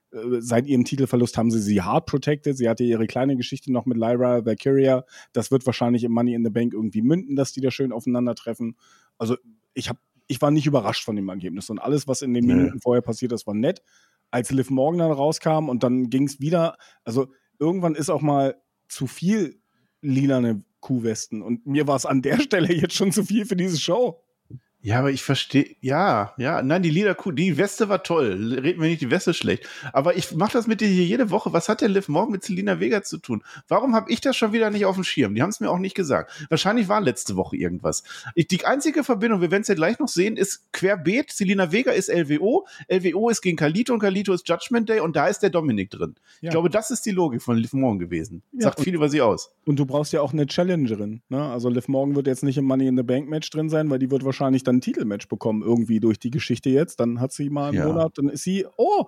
[SPEAKER 4] äh, seit ihrem Titelverlust haben sie sie hard protected. Sie hatte ihre kleine Geschichte noch mit Lyra Valkyria. Das wird wahrscheinlich im Money in the Bank irgendwie münden, dass die da schön aufeinandertreffen. Also ich habe Ich war nicht überrascht von dem Ergebnis. Und alles, was in den Minuten nee. vorher passiert ist, war nett. Als Liv Morgan dann rauskam und dann ging es wieder, also irgendwann ist auch mal zu viel lilane Kuhwesten. Und mir war es an der Stelle jetzt schon zu viel für diese Show.
[SPEAKER 3] Ja, aber ich verstehe, ja, ja, nein, die lila Kuh, die Weste war toll, reden wir nicht, die Weste schlecht, aber ich mache das mit dir hier jede Woche, was hat denn Liv Morgan mit Zelina Vega zu tun? Warum habe ich das schon wieder nicht auf dem Schirm? Die haben es mir auch nicht gesagt. Wahrscheinlich war letzte Woche irgendwas. Ich, die einzige Verbindung, wir werden es ja gleich noch sehen, ist querbeet, Zelina Vega ist L W O, L W O ist gegen Kalito und Kalito ist Judgment Day und da ist der Dominik drin. Ja. Ich glaube, das ist die Logik von Liv Morgan gewesen. Ja, sagt viel über sie aus.
[SPEAKER 4] Und du brauchst ja auch eine Challengerin, ne? Also Liv Morgan wird jetzt nicht im Money in the Bank Match drin sein, weil die wird wahrscheinlich dann ein Titelmatch bekommen, irgendwie durch die Geschichte jetzt. Dann hat sie mal einen ja. Monat, dann ist sie, oh,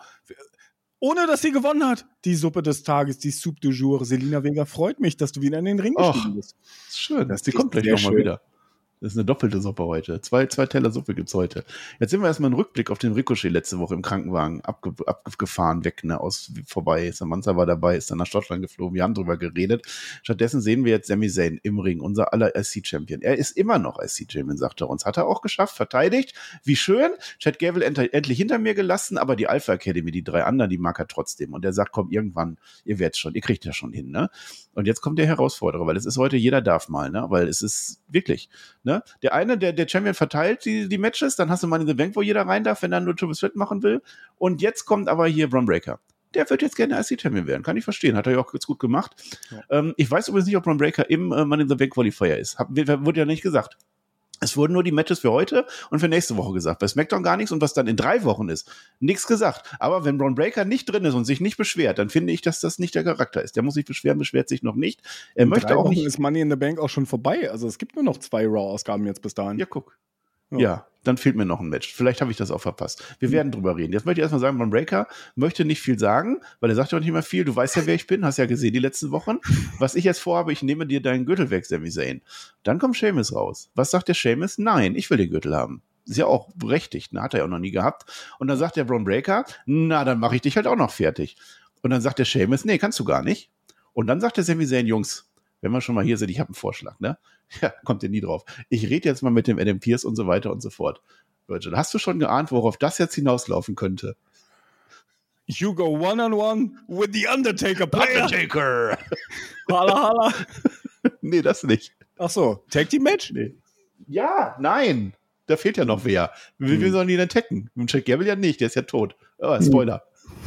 [SPEAKER 4] ohne dass sie gewonnen hat, die Suppe des Tages, die Soupe du jour. Zelina Vega, freut mich, dass du wieder in den Ring gestiegen bist.
[SPEAKER 3] Schön, das die kommt gleich nochmal wieder. Das ist eine doppelte Suppe heute. Zwei, zwei Teller Suppe gibt's heute. Jetzt sind wir erstmal einen Rückblick auf den Ricochet letzte Woche im Krankenwagen abge, abgefahren, weg, ne, aus, vorbei. Samantha war dabei, ist dann nach Schottland geflogen. Wir haben drüber geredet. Stattdessen sehen wir jetzt Sami Zayn im Ring, unser aller I C-Champion. Er ist immer noch I C-Champion, sagt er uns. Hat er auch geschafft, verteidigt. Wie schön. Chad Gable ent- endlich hinter mir gelassen, aber die Alpha Academy, die drei anderen, die mag er trotzdem. Und er sagt, komm, irgendwann, ihr werdet's schon, ihr kriegt ja schon hin, ne? Und jetzt kommt der Herausforderer, weil es ist heute, jeder darf mal, ne? Weil es ist wirklich, ne? Der eine, der, der Champion verteilt die, die Matches, dann hast du Money in the Bank, wo jeder rein darf, wenn er nur Triple Threat machen will. Und jetzt kommt aber hier Bron Breakker. Der wird jetzt gerne I C-Champion werden, kann ich verstehen, hat er ja auch jetzt gut gemacht. Ja. Ähm, ich weiß übrigens nicht, ob Bron Breakker im äh, Money in the Bank Qualifier ist. Hab, wurde ja nicht gesagt. Es wurden nur die Matches für heute und für nächste Woche gesagt. Bei SmackDown gar nichts und was dann in drei Wochen ist, nichts gesagt. Aber wenn Bron Breakker nicht drin ist und sich nicht beschwert, dann finde ich, dass das nicht der Charakter ist. Der muss sich beschweren, beschwert sich noch nicht. Er in möchte drei auch Wochen nicht.
[SPEAKER 4] Ist Money in the Bank auch schon vorbei. Also es gibt nur noch zwei Raw-Ausgaben jetzt bis dahin.
[SPEAKER 3] Ja, guck. Ja. ja, dann fehlt mir noch ein Match. Vielleicht habe ich das auch verpasst. Wir mhm. werden drüber reden. Jetzt möchte ich erstmal sagen, Bron Breakker möchte nicht viel sagen, weil er sagt ja auch nicht mehr viel. Du weißt ja, wer ich bin, hast ja gesehen die letzten Wochen. Was ich jetzt vorhabe, ich nehme dir deinen Gürtel weg, Sami Zayn. Dann kommt Sheamus raus. Was sagt der Sheamus? Nein, ich will den Gürtel haben. Ist ja auch berechtigt, ne? Hat er ja auch noch nie gehabt. Und dann sagt der Bron Breakker, na, dann mache ich dich halt auch noch fertig. Und dann sagt der Sheamus, nee, kannst du gar nicht. Und dann sagt der Sami Zayn, Jungs, wenn wir schon mal hier sind, ich habe einen Vorschlag, ne? Ja, kommt ihr nie drauf. Ich rede jetzt mal mit dem Adam Pearce und so weiter und so fort. Virgil, hast du schon geahnt, worauf das jetzt hinauslaufen könnte?
[SPEAKER 4] You go one-on-one with the Undertaker
[SPEAKER 3] player. Undertaker!
[SPEAKER 4] Hala, hala.
[SPEAKER 3] Nee, das nicht.
[SPEAKER 4] Ach so, Tag-Team-Match?
[SPEAKER 3] Nee. Ja, nein. Da fehlt ja noch wer. Wie hm. sollen die denn attacken? Mit Chad Gable ja nicht, der ist ja tot. Oh, Spoiler.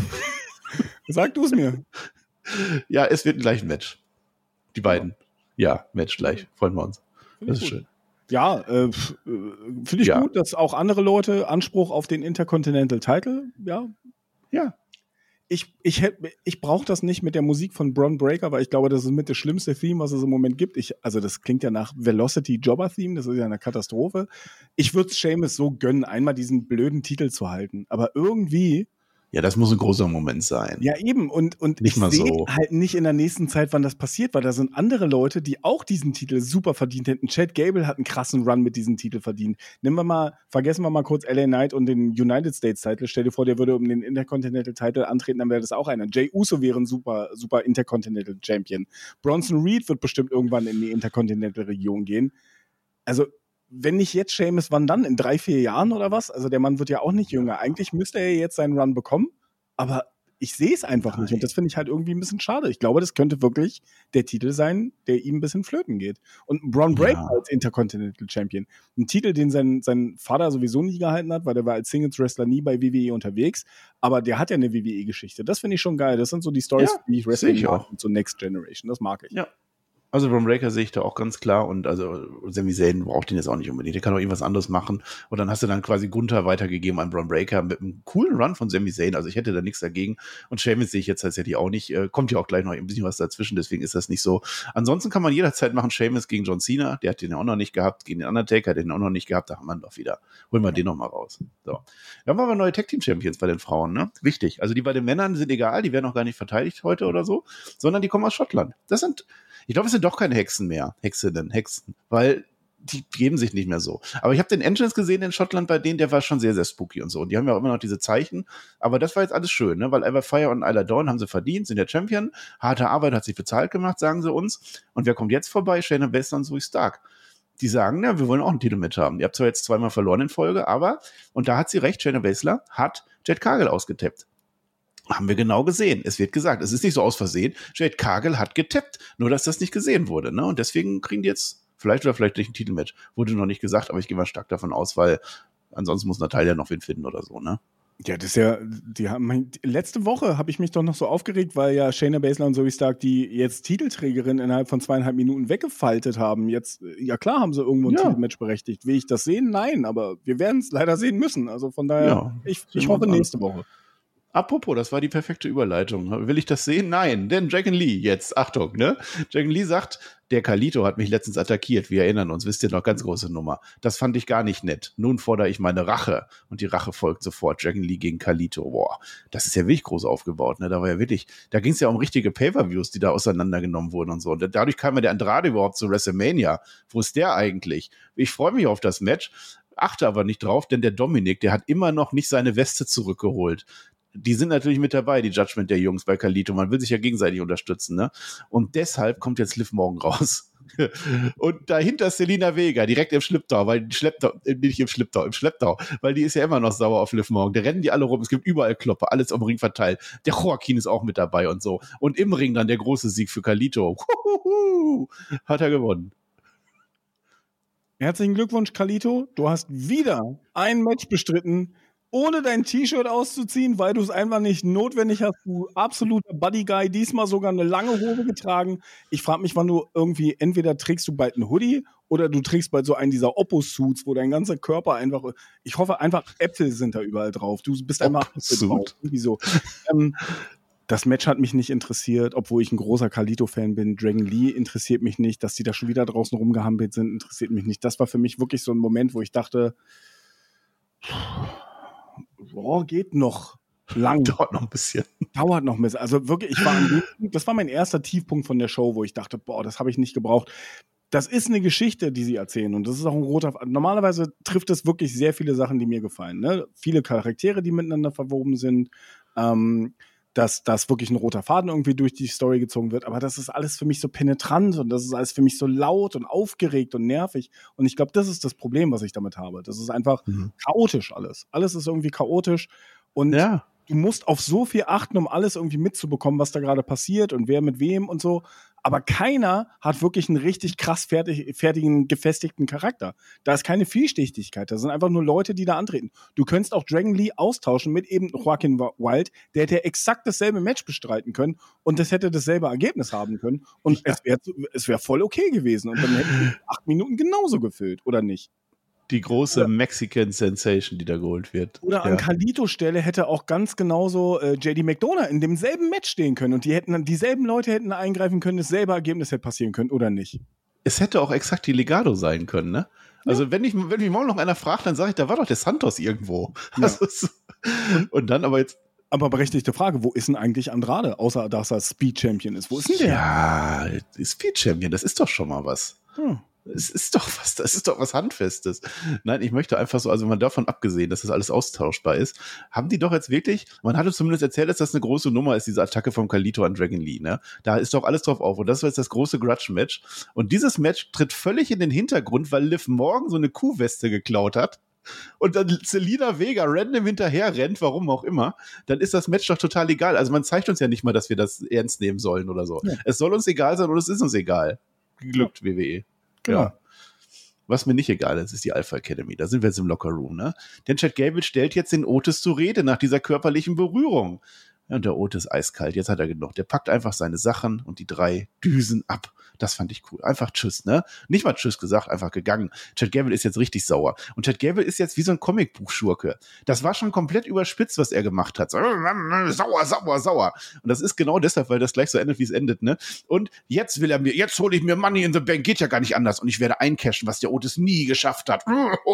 [SPEAKER 4] Hm. Sag du es mir.
[SPEAKER 3] Ja, es wird gleich ein Match. Die beiden. Ja, Match gleich. Freuen wir uns.
[SPEAKER 4] Find
[SPEAKER 3] das ist
[SPEAKER 4] gut.
[SPEAKER 3] schön.
[SPEAKER 4] Ja, äh, finde ich
[SPEAKER 3] ja.
[SPEAKER 4] gut, dass auch andere Leute Anspruch auf den Intercontinental Title, ja.
[SPEAKER 3] Ja.
[SPEAKER 4] Ich, ich, ich brauche das nicht mit der Musik von Bron Breakker, weil ich glaube, das ist mit das schlimmste Theme, was es im Moment gibt. Ich, also das klingt ja nach Velocity Jobber Theme, das ist ja eine Katastrophe. Ich würde es Sheamus so gönnen, einmal diesen blöden Titel zu halten. Aber irgendwie...
[SPEAKER 3] Ja, das muss ein großer Moment sein.
[SPEAKER 4] Ja, eben. Und, und
[SPEAKER 3] nicht
[SPEAKER 4] ich
[SPEAKER 3] mal
[SPEAKER 4] sehe
[SPEAKER 3] so.
[SPEAKER 4] halt nicht in der nächsten Zeit, wann das passiert, weil da sind andere Leute, die auch diesen Titel super verdient hätten. Chad Gable hat einen krassen Run mit diesem Titel verdient. Nehmen wir mal, vergessen wir mal kurz L A Knight und den United States Title. Stell dir vor, der würde um den Intercontinental Title antreten, dann wäre das auch einer. Jey Uso wäre ein super, super Intercontinental Champion. Bronson Reed wird bestimmt irgendwann in die Intercontinental Region gehen. Also, wenn nicht jetzt Sheamus, wann dann? In drei, vier Jahren oder was? Also der Mann wird ja auch nicht jünger. Eigentlich müsste er jetzt seinen Run bekommen, aber ich sehe es einfach Nein. nicht. Und das finde ich halt irgendwie ein bisschen schade. Ich glaube, das könnte wirklich der Titel sein, der ihm ein bisschen flöten geht. Und Bron Breakker ja. als Intercontinental Champion. Ein Titel, den sein, sein Vater sowieso nie gehalten hat, weil der war als Singles-Wrestler nie bei W W E unterwegs. Aber der hat ja eine W W E-Geschichte. Das finde ich schon geil. Das sind so die Stories,
[SPEAKER 3] ja,
[SPEAKER 4] die ich Wrestling mag. Und so Next Generation. Das mag ich.
[SPEAKER 3] Ja. Also Bron Breakker sehe ich da auch ganz klar und also Sami Zayn braucht den jetzt auch nicht unbedingt. Der kann auch irgendwas anderes machen und dann hast du dann quasi Gunther weitergegeben an Bron Breakker mit einem coolen Run von Sami Zayn. Also ich hätte da nichts dagegen und Sheamus sehe ich jetzt tatsächlich auch nicht. Äh, kommt ja auch gleich noch ein bisschen was dazwischen, deswegen ist das nicht so. Ansonsten kann man jederzeit machen Sheamus gegen John Cena. Der hat den ja auch noch nicht gehabt. Gegen den Undertaker, den auch noch nicht gehabt. Da haben wir ihn doch wieder. Holen wir ja. den noch mal raus. So. Dann haben wir neue Tag-Team-Champions bei den Frauen, ne? Wichtig. Also die bei den Männern sind egal. Die werden auch gar nicht verteidigt heute oder so, sondern die kommen aus Schottland. Das sind Ich glaube, es sind doch keine Hexen mehr. Hexinnen, Hexen. Weil die geben sich nicht mehr so. Aber ich habe den Entrance gesehen in Schottland bei denen, der war schon sehr, sehr spooky und so. Und die haben ja auch immer noch diese Zeichen. Aber das war jetzt alles schön, ne? Weil Everfire und Isla Dawn haben sie verdient, sind ja Champion. Harte Arbeit hat sich bezahlt gemacht, sagen sie uns. Und wer kommt jetzt vorbei? Shayna Baszler und Zoe Stark. Die sagen, ja, wir wollen auch einen Titelmatch haben. Ihr habt zwar jetzt zweimal verloren in Folge, aber, und da hat sie recht, Shayna Baszler hat Jade Cargill ausgetappt. Haben wir genau gesehen. Es wird gesagt, es ist nicht so aus Versehen. Jade Cargill hat getappt, nur dass das nicht gesehen wurde, ne? Und deswegen kriegen die jetzt vielleicht oder vielleicht nicht ein Titelmatch. Wurde noch nicht gesagt, aber ich gehe mal stark davon aus, weil ansonsten muss Natalia noch wen finden oder so, ne?
[SPEAKER 4] Ja, das ist ja, die haben, letzte Woche habe ich mich doch noch so aufgeregt, weil ja Shayna Baszler und Zoe Stark die jetzt Titelträgerin innerhalb von zweieinhalb Minuten weggefaltet haben. Jetzt, ja klar, haben sie irgendwo ein ja. Titelmatch berechtigt. Will ich das sehen? Nein, aber wir werden es leider sehen müssen. Also von daher, ja, ich, ich hoffe nächste Woche.
[SPEAKER 3] Apropos, das war die perfekte Überleitung. Will ich das sehen? Nein, denn Dragon Lee jetzt, Achtung, ne? Dragon Lee sagt, der Carlito hat mich letztens attackiert, wir erinnern uns, wisst ihr noch, ganz große Nummer. Das fand ich gar nicht nett. Nun fordere ich meine Rache. Und die Rache folgt sofort. Dragon Lee gegen Carlito. Boah, das ist ja wirklich groß aufgebaut, ne? Da war ja wirklich, da ging es ja um richtige Pay-Per-Views, die da auseinandergenommen wurden und so. Und dadurch kam ja der Andrade überhaupt zu WrestleMania. Wo ist der eigentlich? Ich freue mich auf das Match, achte aber nicht drauf, denn der Dominik, der hat immer noch nicht seine Weste zurückgeholt. Die sind natürlich mit dabei, die Judgment der Jungs bei Carlito. Man will sich ja gegenseitig unterstützen, ne? Und deshalb kommt jetzt Liv Morgan raus. Und dahinter ist Selina Vega, direkt im Schlepptau, weil die Schlepptau, nicht im Schlepptau, im Schlepptau, weil die ist ja immer noch sauer auf Liv Morgan. Da rennen die alle rum, es gibt überall Kloppe, alles am Ring verteilt. Der Joaquin ist auch mit dabei und so. Und im Ring dann der große Sieg für Carlito. Huhuhu, hat er gewonnen.
[SPEAKER 4] Herzlichen Glückwunsch, Carlito. Du hast wieder ein Match bestritten, ohne dein T-Shirt auszuziehen, weil du es einfach nicht notwendig hast. Du absoluter Buddy-Guy, diesmal sogar eine lange Hose getragen. Ich frage mich, wann du irgendwie, entweder trägst du bald einen Hoodie oder du trägst bald so einen dieser Oppo-Suits, wo dein ganzer Körper einfach, ich hoffe einfach, Äpfel sind da überall drauf. Du bist einfach drauf. Irgendwie so. Ähm, das Match hat mich nicht interessiert, obwohl ich ein großer Carlito-Fan bin. Dragon Lee interessiert mich nicht. Dass die da schon wieder draußen rumgehampelt sind, interessiert mich nicht. Das war für mich wirklich so ein Moment, wo ich dachte, boah, geht noch lang.
[SPEAKER 3] Dauert noch ein bisschen.
[SPEAKER 4] Dauert noch ein bisschen. Also wirklich, ich war am das war mein erster Tiefpunkt von der Show, wo ich dachte, boah, das habe ich nicht gebraucht. Das ist eine Geschichte, die sie erzählen und das ist auch ein roter, normalerweise trifft es wirklich sehr viele Sachen, die mir gefallen, ne? Viele Charaktere, die miteinander verwoben sind, ähm, dass, dass wirklich ein roter Faden irgendwie durch die Story gezogen wird, aber das ist alles für mich so penetrant und das ist alles für mich so laut und aufgeregt und nervig und ich glaube, das ist das Problem, was ich damit habe. Das ist einfach mhm. chaotisch alles. Alles ist irgendwie chaotisch und ja. Du musst auf so viel achten, um alles irgendwie mitzubekommen, was da gerade passiert und wer mit wem und so. Aber keiner hat wirklich einen richtig krass fertig, fertigen, gefestigten Charakter. Da ist keine Vielschichtigkeit. Da sind einfach nur Leute, die da antreten. Du könntest auch Dragon Lee austauschen mit eben Joaquin Wilde. Der hätte exakt dasselbe Match bestreiten können und das hätte dasselbe Ergebnis haben können. Und ja. es wäre es wär voll okay gewesen. Und dann hätten die acht Minuten genauso gefüllt, oder nicht?
[SPEAKER 3] Die große ja. Mexican Sensation, die da geholt wird.
[SPEAKER 4] Oder ja. an Carlitos Stelle hätte auch ganz genauso äh, J D McDonough in demselben Match stehen können und die hätten dieselben Leute hätten eingreifen können, dasselbe Ergebnis hätte passieren können, oder nicht?
[SPEAKER 3] Es hätte auch exakt die Legado sein können, ne? Also ja. wenn, ich, wenn mich morgen noch einer fragt, dann sage ich, da war doch der Santos irgendwo. Ja. Also, und dann aber jetzt
[SPEAKER 4] Aber berechtigte Frage, wo ist denn eigentlich Andrade, außer dass er Speed-Champion ist? Wo ist denn der?
[SPEAKER 3] Ja, Speed-Champion, das ist doch schon mal was. Hm. Es ist doch was, das ist doch was Handfestes. Nein, ich möchte einfach so, also man davon abgesehen, dass das alles austauschbar ist, haben die doch jetzt wirklich, man hatte zumindest erzählt, dass das eine große Nummer ist, diese Attacke vom Carlito an Dragon Lee, ne? Da ist doch alles drauf auf und das war jetzt das große Grudge-Match und dieses Match tritt völlig in den Hintergrund, weil Liv Morgan so eine Kuhweste geklaut hat und dann Selina Vega random hinterher rennt, warum auch immer, dann ist das Match doch total egal. Also man zeigt uns ja nicht mal, dass wir das ernst nehmen sollen oder so. Ja. Es soll uns egal sein oder es ist uns egal. Geglückt, ja. W W E. Genau. Ja. Was mir nicht egal ist, ist die Alpha Academy. Da sind wir jetzt im Lockerroom, ne? Denn Chad Gable stellt jetzt den Otis zur Rede nach dieser körperlichen Berührung. Ja, und der Otis eiskalt. Jetzt hat er genug. Der packt einfach seine Sachen und die drei düsen ab. Das fand ich cool. Einfach tschüss, ne? Nicht mal tschüss gesagt, einfach gegangen. Chad Gable ist jetzt richtig sauer. Und Chad Gable ist jetzt wie so ein Comicbuchschurke. Das war schon komplett überspitzt, was er gemacht hat. So, sauer, sauer, sauer. Und das ist genau deshalb, weil das gleich so endet, wie es endet, ne? Und jetzt will er mir, jetzt hole ich mir Money in the Bank. Geht ja gar nicht anders. Und ich werde eincashen, was der Otis nie geschafft hat.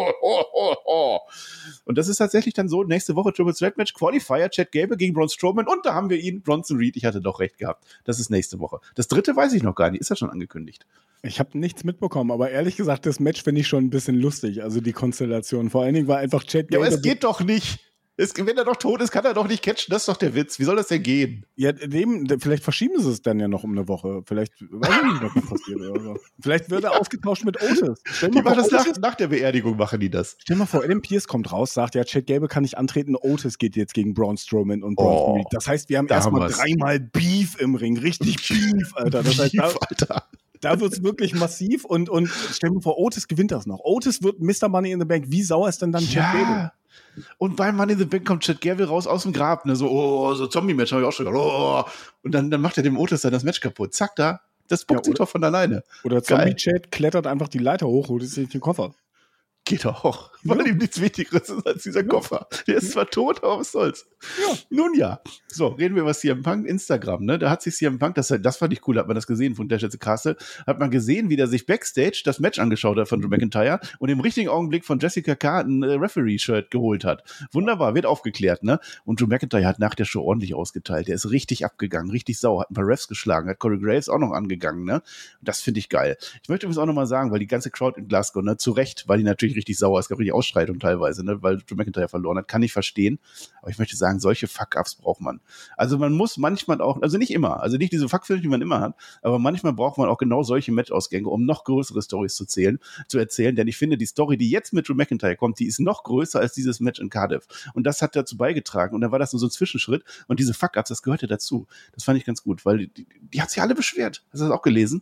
[SPEAKER 3] Und das ist tatsächlich dann so, nächste Woche Triple Threat Match, Qualifier, Chad Gable gegen Braun Strowman. Und da haben wir ihn, Bronson Reed. Ich hatte doch recht gehabt. Das ist nächste Woche. Das dritte weiß ich noch gar nicht. Ist ja schon angekündigt.
[SPEAKER 4] Ich habe nichts mitbekommen, aber ehrlich gesagt, das Match finde ich schon ein bisschen lustig, also die Konstellation. Vor allen Dingen war einfach Chad
[SPEAKER 3] Ja,
[SPEAKER 4] Gable.
[SPEAKER 3] aber es geht doch nicht. Es, wenn er doch tot ist, kann er doch nicht catchen. Das ist doch der Witz. Wie soll das denn gehen?
[SPEAKER 4] Ja, dem, vielleicht verschieben sie es dann ja noch um eine Woche. Vielleicht, weiß ich nicht, was da passiert oder so. Vielleicht wird er ausgetauscht mit Otis. Stell
[SPEAKER 3] Die
[SPEAKER 4] dir mal
[SPEAKER 3] machen
[SPEAKER 4] vor,
[SPEAKER 3] das nach,
[SPEAKER 4] Otis,
[SPEAKER 3] nach der Beerdigung, machen die das.
[SPEAKER 4] stell dir mal vor, Adam Pearce kommt raus, sagt, ja, Chad Gable kann nicht antreten, Otis geht jetzt gegen Braun Strowman und Braun
[SPEAKER 3] Oh,
[SPEAKER 4] Reed. Das heißt, wir haben
[SPEAKER 3] da
[SPEAKER 4] erstmal
[SPEAKER 3] haben wir's.
[SPEAKER 4] dreimal Beef im Ring. Richtig Beef, Alter. Das heißt, da,
[SPEAKER 3] Alter.
[SPEAKER 4] da wird es wirklich massiv und, und stell dir mal vor, Otis gewinnt das noch. Otis wird Mister Money in the Bank. Wie sauer ist denn dann Chad Gable?
[SPEAKER 3] Ja. Und beim Money in the Bank kommt Chad Gable raus aus dem Grab, ne, so, oh, so Zombie-Match habe ich auch schon gedacht, oh. Und dann, dann macht er dem Otis dann das Match kaputt. Zack, da. Das puppt
[SPEAKER 4] Ja,
[SPEAKER 3] sich
[SPEAKER 4] oder-
[SPEAKER 3] doch von alleine.
[SPEAKER 4] Oder
[SPEAKER 3] Geil.
[SPEAKER 4] Zombie-Chat klettert einfach die Leiter hoch, holt sich den Koffer.
[SPEAKER 3] Geht doch auch. Weil ihm nichts Wichtigeres ist als dieser Koffer. Der ist zwar tot, aber was soll's.
[SPEAKER 4] Ja.
[SPEAKER 3] Nun ja. So, reden wir über C M Punk, Instagram, ne? Da hat sich C M Punk, das, das fand ich cool, hat man das gesehen von Dash at the Castle, hat man gesehen, wie der sich Backstage das Match angeschaut hat von Drew McIntyre und im richtigen Augenblick von Jessica Carr ein äh, Referee-Shirt geholt hat. Wunderbar, wird aufgeklärt, ne? Und Drew McIntyre hat nach der Show ordentlich ausgeteilt. Der ist richtig abgegangen, richtig sauer, hat ein paar Refs geschlagen, hat Corey Graves auch noch angegangen, ne? Das finde ich geil. Ich möchte übrigens auch nochmal sagen, weil die ganze Crowd in Glasgow, ne, zu Recht, weil die natürlich richtig sauer ist, es gab richtig Ausschreitung teilweise, ne, weil Drew McIntyre verloren hat, kann ich verstehen. Aber ich möchte sagen, solche Fuck-Ups braucht man. Also man muss manchmal auch, also nicht immer, also nicht diese Fuck-Filme, die man immer hat, aber manchmal braucht man auch genau solche Matchausgänge, um noch größere Storys zu zählen, zu erzählen, denn ich finde, die Story, die jetzt mit Drew McIntyre kommt, die ist noch größer als dieses Match in Cardiff. Und das hat dazu beigetragen. Und da war das nur so ein Zwischenschritt. Und diese Fuck-Ups, das gehörte dazu. Das fand ich ganz gut, weil die, die, die hat sich alle beschwert. Hast du das auch gelesen?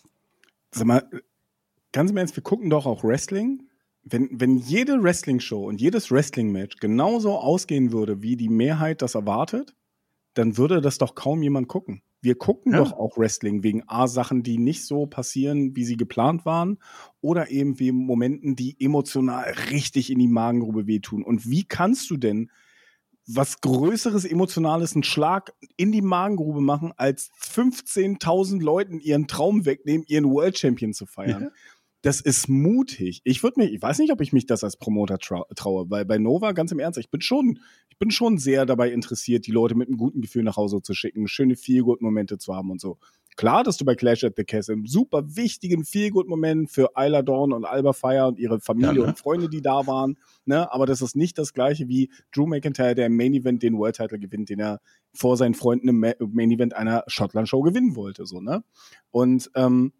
[SPEAKER 4] Sag mal, ganz im Ernst, wir gucken doch auch Wrestling. Wenn, wenn jede Wrestling-Show und jedes Wrestling-Match genauso ausgehen würde, wie die Mehrheit das erwartet, dann würde das doch kaum jemand gucken. Wir gucken
[SPEAKER 3] Ja.
[SPEAKER 4] doch auch Wrestling wegen A, Sachen, die nicht so passieren, wie sie geplant waren, oder eben wegen Momenten, die emotional richtig in die Magengrube wehtun. Und wie kannst du denn was Größeres, Emotionales, einen Schlag in die Magengrube machen, als fünfzehntausend Leuten ihren Traum wegnehmen, ihren World Champion zu feiern?
[SPEAKER 3] Ja.
[SPEAKER 4] Das ist mutig. Ich würde mich, ich weiß nicht, ob ich mich das als Promoter trau traue, weil bei Nova, ganz im Ernst, ich bin schon, ich bin schon sehr dabei interessiert, die Leute mit einem guten Gefühl nach Hause zu schicken, schöne Feel-Good-Momente zu haben und so. Klar, dass du bei Clash at the Castle einen super wichtigen Feel-Good-Moment für Isla Dawn und Alba Fire und ihre Familie
[SPEAKER 3] Ja, ne?
[SPEAKER 4] und Freunde, die da waren, ne? Aber das ist nicht das Gleiche wie Drew McIntyre, der im Main Event den World Title gewinnt, den er vor seinen Freunden im Ma Main Event einer Schottland-Show gewinnen wollte, so, ne? Und, ähm,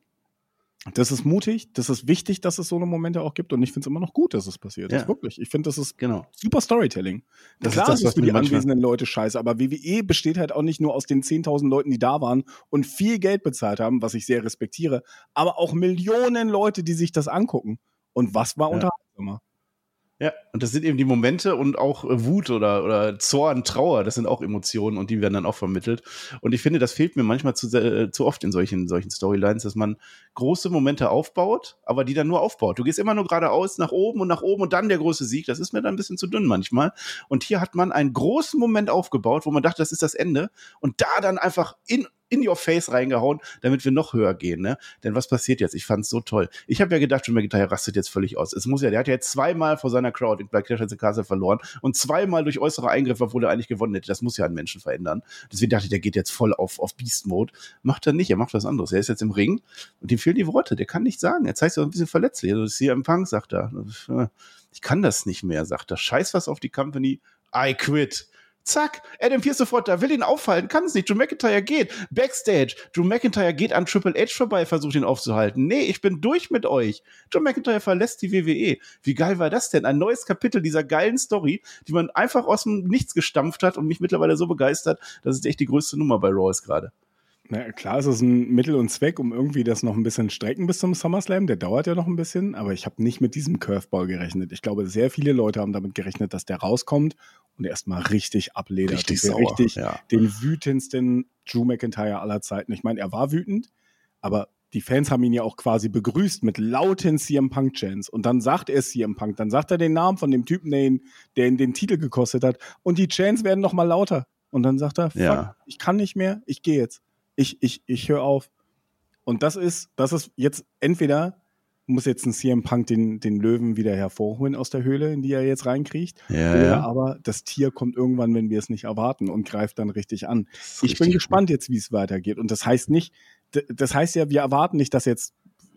[SPEAKER 4] das ist mutig, das ist wichtig, dass es so eine Momente auch gibt und ich finde es immer noch gut, dass es passiert
[SPEAKER 3] Ja.
[SPEAKER 4] ist, wirklich. Ich finde, das ist
[SPEAKER 3] Genau.
[SPEAKER 4] super Storytelling.
[SPEAKER 3] Das
[SPEAKER 4] Klar,
[SPEAKER 3] ist das,
[SPEAKER 4] ist es
[SPEAKER 3] was
[SPEAKER 4] für
[SPEAKER 3] mir
[SPEAKER 4] die
[SPEAKER 3] manchmal-
[SPEAKER 4] anwesenden Leute scheiße, aber W W E besteht halt auch nicht nur aus den zehntausend Leuten, die da waren und viel Geld bezahlt haben, was ich sehr respektiere, aber auch Millionen Leute, die sich das angucken. Und was war
[SPEAKER 3] Ja.
[SPEAKER 4] unterhaltsamer?
[SPEAKER 3] Ja, und das sind eben die Momente und auch äh, Wut oder, oder Zorn, Trauer, das sind auch Emotionen und die werden dann auch vermittelt. Und ich finde, das fehlt mir manchmal zu, äh, zu oft in solchen, solchen Storylines, dass man große Momente aufbaut, aber die dann nur aufbaut. Du gehst immer nur geradeaus, nach oben und nach oben und dann der große Sieg. Das ist mir dann ein bisschen zu dünn manchmal. Und hier hat man einen großen Moment aufgebaut, wo man dachte, das ist das Ende. Und da dann einfach in in your face reingehauen, damit wir noch höher gehen, ne? Denn was passiert jetzt? Ich fand's so toll. Ich habe ja gedacht, Drew McIntyre rastet jetzt völlig aus. Es muss ja, der hat ja jetzt zweimal vor seiner Crowd in Black Clash at the Castle verloren und zweimal durch äußere Eingriffe, obwohl er eigentlich gewonnen hätte. Das muss ja einen Menschen verändern. Deswegen dachte ich, der geht jetzt voll auf, auf Beast-Mode. Macht er nicht, er macht was anderes. Er ist jetzt im Ring und ihm fehlen die Worte. Der kann nichts sagen. Er zeigt sich so ein bisschen verletzlich. Also C M Punk sagt er, ich kann das nicht mehr, sagt er. Scheiß was auf die Company. I quit. Zack, Adam Pearce sofort da, will ihn aufhalten, kann es nicht. Drew McIntyre geht, Backstage. Drew McIntyre geht an Triple H vorbei, versucht ihn aufzuhalten. Nee, ich bin durch mit euch. Drew McIntyre verlässt die W W E. Wie geil war das denn? Ein neues Kapitel dieser geilen Story, die man einfach aus dem Nichts gestampft hat und mich mittlerweile so begeistert, dass es echt die größte Nummer bei Raw ist gerade.
[SPEAKER 4] Na klar, es ist ein Mittel und Zweck, um irgendwie das noch ein bisschen strecken bis zum SummerSlam. Der dauert ja noch ein bisschen, aber ich habe nicht mit diesem Curveball gerechnet. Ich glaube, sehr viele Leute haben damit gerechnet, dass der rauskommt und erstmal richtig abledert.
[SPEAKER 3] Richtig
[SPEAKER 4] und der
[SPEAKER 3] sauer,
[SPEAKER 4] richtig
[SPEAKER 3] ja.
[SPEAKER 4] den wütendsten Drew McIntyre aller Zeiten. Ich meine, er war wütend, aber die Fans haben ihn ja auch quasi begrüßt mit lauten C M Punk-Chants. Und dann sagt er C M Punk, dann sagt er den Namen von dem Typen, der ihn, der ihn den Titel gekostet hat. Und die Chants werden noch mal lauter. Und dann sagt er, fuck,
[SPEAKER 3] Ja.
[SPEAKER 4] ich kann nicht mehr, ich gehe jetzt. Ich, ich, ich höre auf. Und das ist, das ist jetzt entweder muss jetzt ein C M Punk den, den Löwen wieder hervorholen aus der Höhle, in die er jetzt reinkriecht.
[SPEAKER 3] Ja,
[SPEAKER 4] oder
[SPEAKER 3] ja.
[SPEAKER 4] aber das Tier kommt irgendwann, wenn wir es nicht erwarten und greift dann richtig an.
[SPEAKER 3] ist
[SPEAKER 4] Ich bin
[SPEAKER 3] richtig
[SPEAKER 4] gespannt jetzt, wie es weitergeht. Und das heißt nicht, d- das heißt ja, wir erwarten nicht, dass jetzt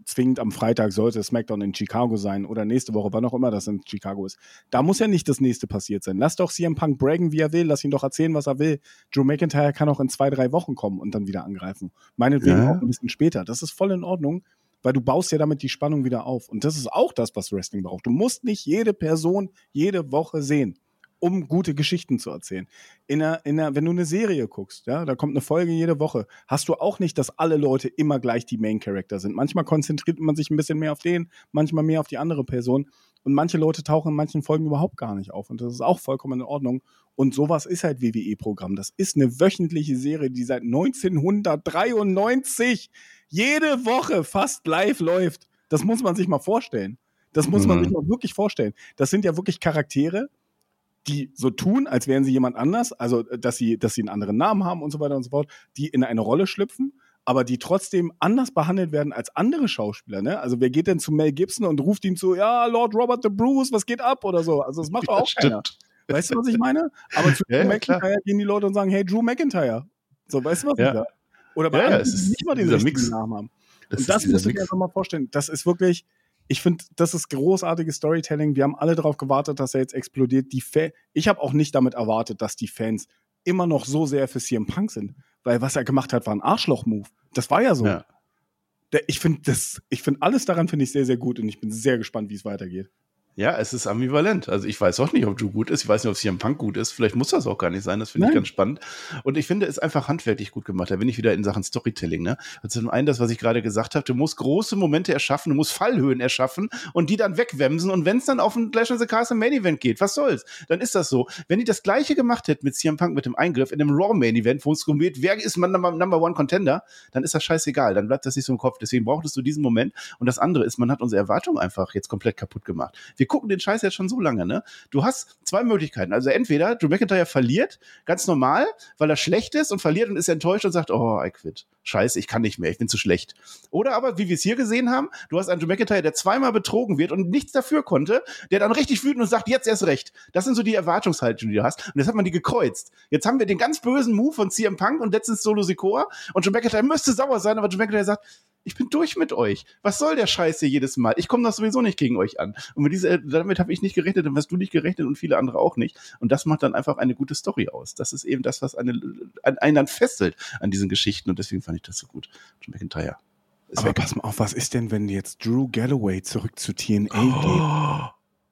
[SPEAKER 4] zwingend am Freitag sollte SmackDown in Chicago sein oder nächste Woche, wann auch immer das in Chicago ist. Da muss ja nicht das nächste passiert sein. Lass doch C M Punk braggen, wie er will. Lass ihn doch erzählen, was er will. Drew McIntyre kann auch in zwei, drei Wochen kommen und dann wieder angreifen. Meinetwegen ja. auch ein bisschen später. Das ist voll in Ordnung, weil du baust ja damit die Spannung wieder auf. Und das ist auch das, was Wrestling braucht. Du musst nicht jede Person jede Woche sehen, um gute Geschichten zu erzählen. In einer, in einer, wenn du eine Serie guckst, ja, da kommt eine Folge jede Woche, hast du auch nicht, dass alle Leute immer gleich die Main-Character sind. Manchmal konzentriert man sich ein bisschen mehr auf den, manchmal mehr auf die andere Person. Und manche Leute tauchen in manchen Folgen überhaupt gar nicht auf. Und das ist auch vollkommen in Ordnung. Und sowas ist halt W W E-Programm. Das ist eine wöchentliche Serie, die seit neunzehnhundertdreiundneunzig jede Woche fast live läuft. Das muss man sich mal vorstellen. Das muss man mhm. sich mal wirklich vorstellen. Das sind ja wirklich Charaktere, die so tun, als wären sie jemand anders, also dass sie, dass sie einen anderen Namen haben und so weiter und so fort, die in eine Rolle schlüpfen, aber die trotzdem anders behandelt werden als andere Schauspieler. Ne? Also wer geht denn zu Mel Gibson und ruft ihm zu, ja, Lord Robert the Bruce, was geht ab oder so? Also das macht doch auch ja, keiner. Weißt du, was ich meine? Aber zu ja, Drew McIntyre klar. gehen die Leute und sagen, hey, Drew McIntyre. So, weißt du, was ja. ich sage? Oder bei
[SPEAKER 3] ja,
[SPEAKER 4] anderen,
[SPEAKER 3] die
[SPEAKER 4] nicht mal den richtigen Namen haben. Das und das musst du dir einfach mal vorstellen. Das ist wirklich... Ich finde, das ist großartiges Storytelling. Wir haben alle darauf gewartet, dass er jetzt explodiert. Die Fa- ich habe auch nicht damit erwartet, dass die Fans immer noch so sehr für C M Punk sind. Weil was er gemacht hat, war ein Arschloch-Move. Das war ja so. Ja. Der, ich finde das, ich finde alles daran finde ich sehr, sehr gut und ich bin sehr gespannt, wie es weitergeht.
[SPEAKER 3] Ja, es ist ambivalent. Also ich weiß auch nicht, ob Drew gut ist. Ich weiß nicht, ob C M Punk gut ist. Vielleicht muss das auch gar nicht sein. Das finde ich ganz spannend. Und ich finde es einfach handwerklich gut gemacht. Da bin ich wieder in Sachen Storytelling. Ne? Also zum einen das, was ich gerade gesagt habe. Du musst große Momente erschaffen. Du musst Fallhöhen erschaffen und die dann wegwemsen. Und wenn es dann auf ein Clash of the Castle Main Event geht, was soll's? Dann ist das so. Wenn die das Gleiche gemacht hätten mit C M Punk, mit dem Eingriff in dem Raw Main Event, wo es darum geht, wer ist man Number One Contender, dann ist das scheißegal. Dann bleibt das nicht so im Kopf. Deswegen brauchtest du diesen Moment. Und das andere ist, man hat unsere Erwartungen einfach jetzt komplett kaputt gemacht. Wir gucken den Scheiß jetzt schon so lange, ne? Du hast zwei Möglichkeiten. Also entweder Drew McIntyre verliert, ganz normal, weil er schlecht ist und verliert und ist enttäuscht und sagt, oh, I quit. Scheiße, ich kann nicht mehr, ich bin zu schlecht. Oder aber, wie wir es hier gesehen haben, du hast einen Drew McIntyre, der zweimal betrogen wird und nichts dafür konnte, der dann richtig wütend und sagt, jetzt erst recht. Das sind so die Erwartungshaltungen, die du hast. Und jetzt hat man die gekreuzt. Jetzt haben wir den ganz bösen Move von C M Punk und letztens Solo Sikoa und Drew McIntyre müsste sauer sein, aber Drew McIntyre sagt, ich bin durch mit euch. Was soll der Scheiß hier jedes Mal? Ich komme doch sowieso nicht gegen euch an. Und mit dieser, damit habe ich nicht gerechnet, dann hast du nicht gerechnet und viele andere auch nicht. Und das macht dann einfach eine gute Story aus. Das ist eben das, was eine, einen dann fesselt an diesen Geschichten. Und deswegen fand ich das so gut. Drew McIntyre.
[SPEAKER 4] Aber weg. Pass mal auf, was ist denn, wenn jetzt Drew Galloway zurück zu T N A geht?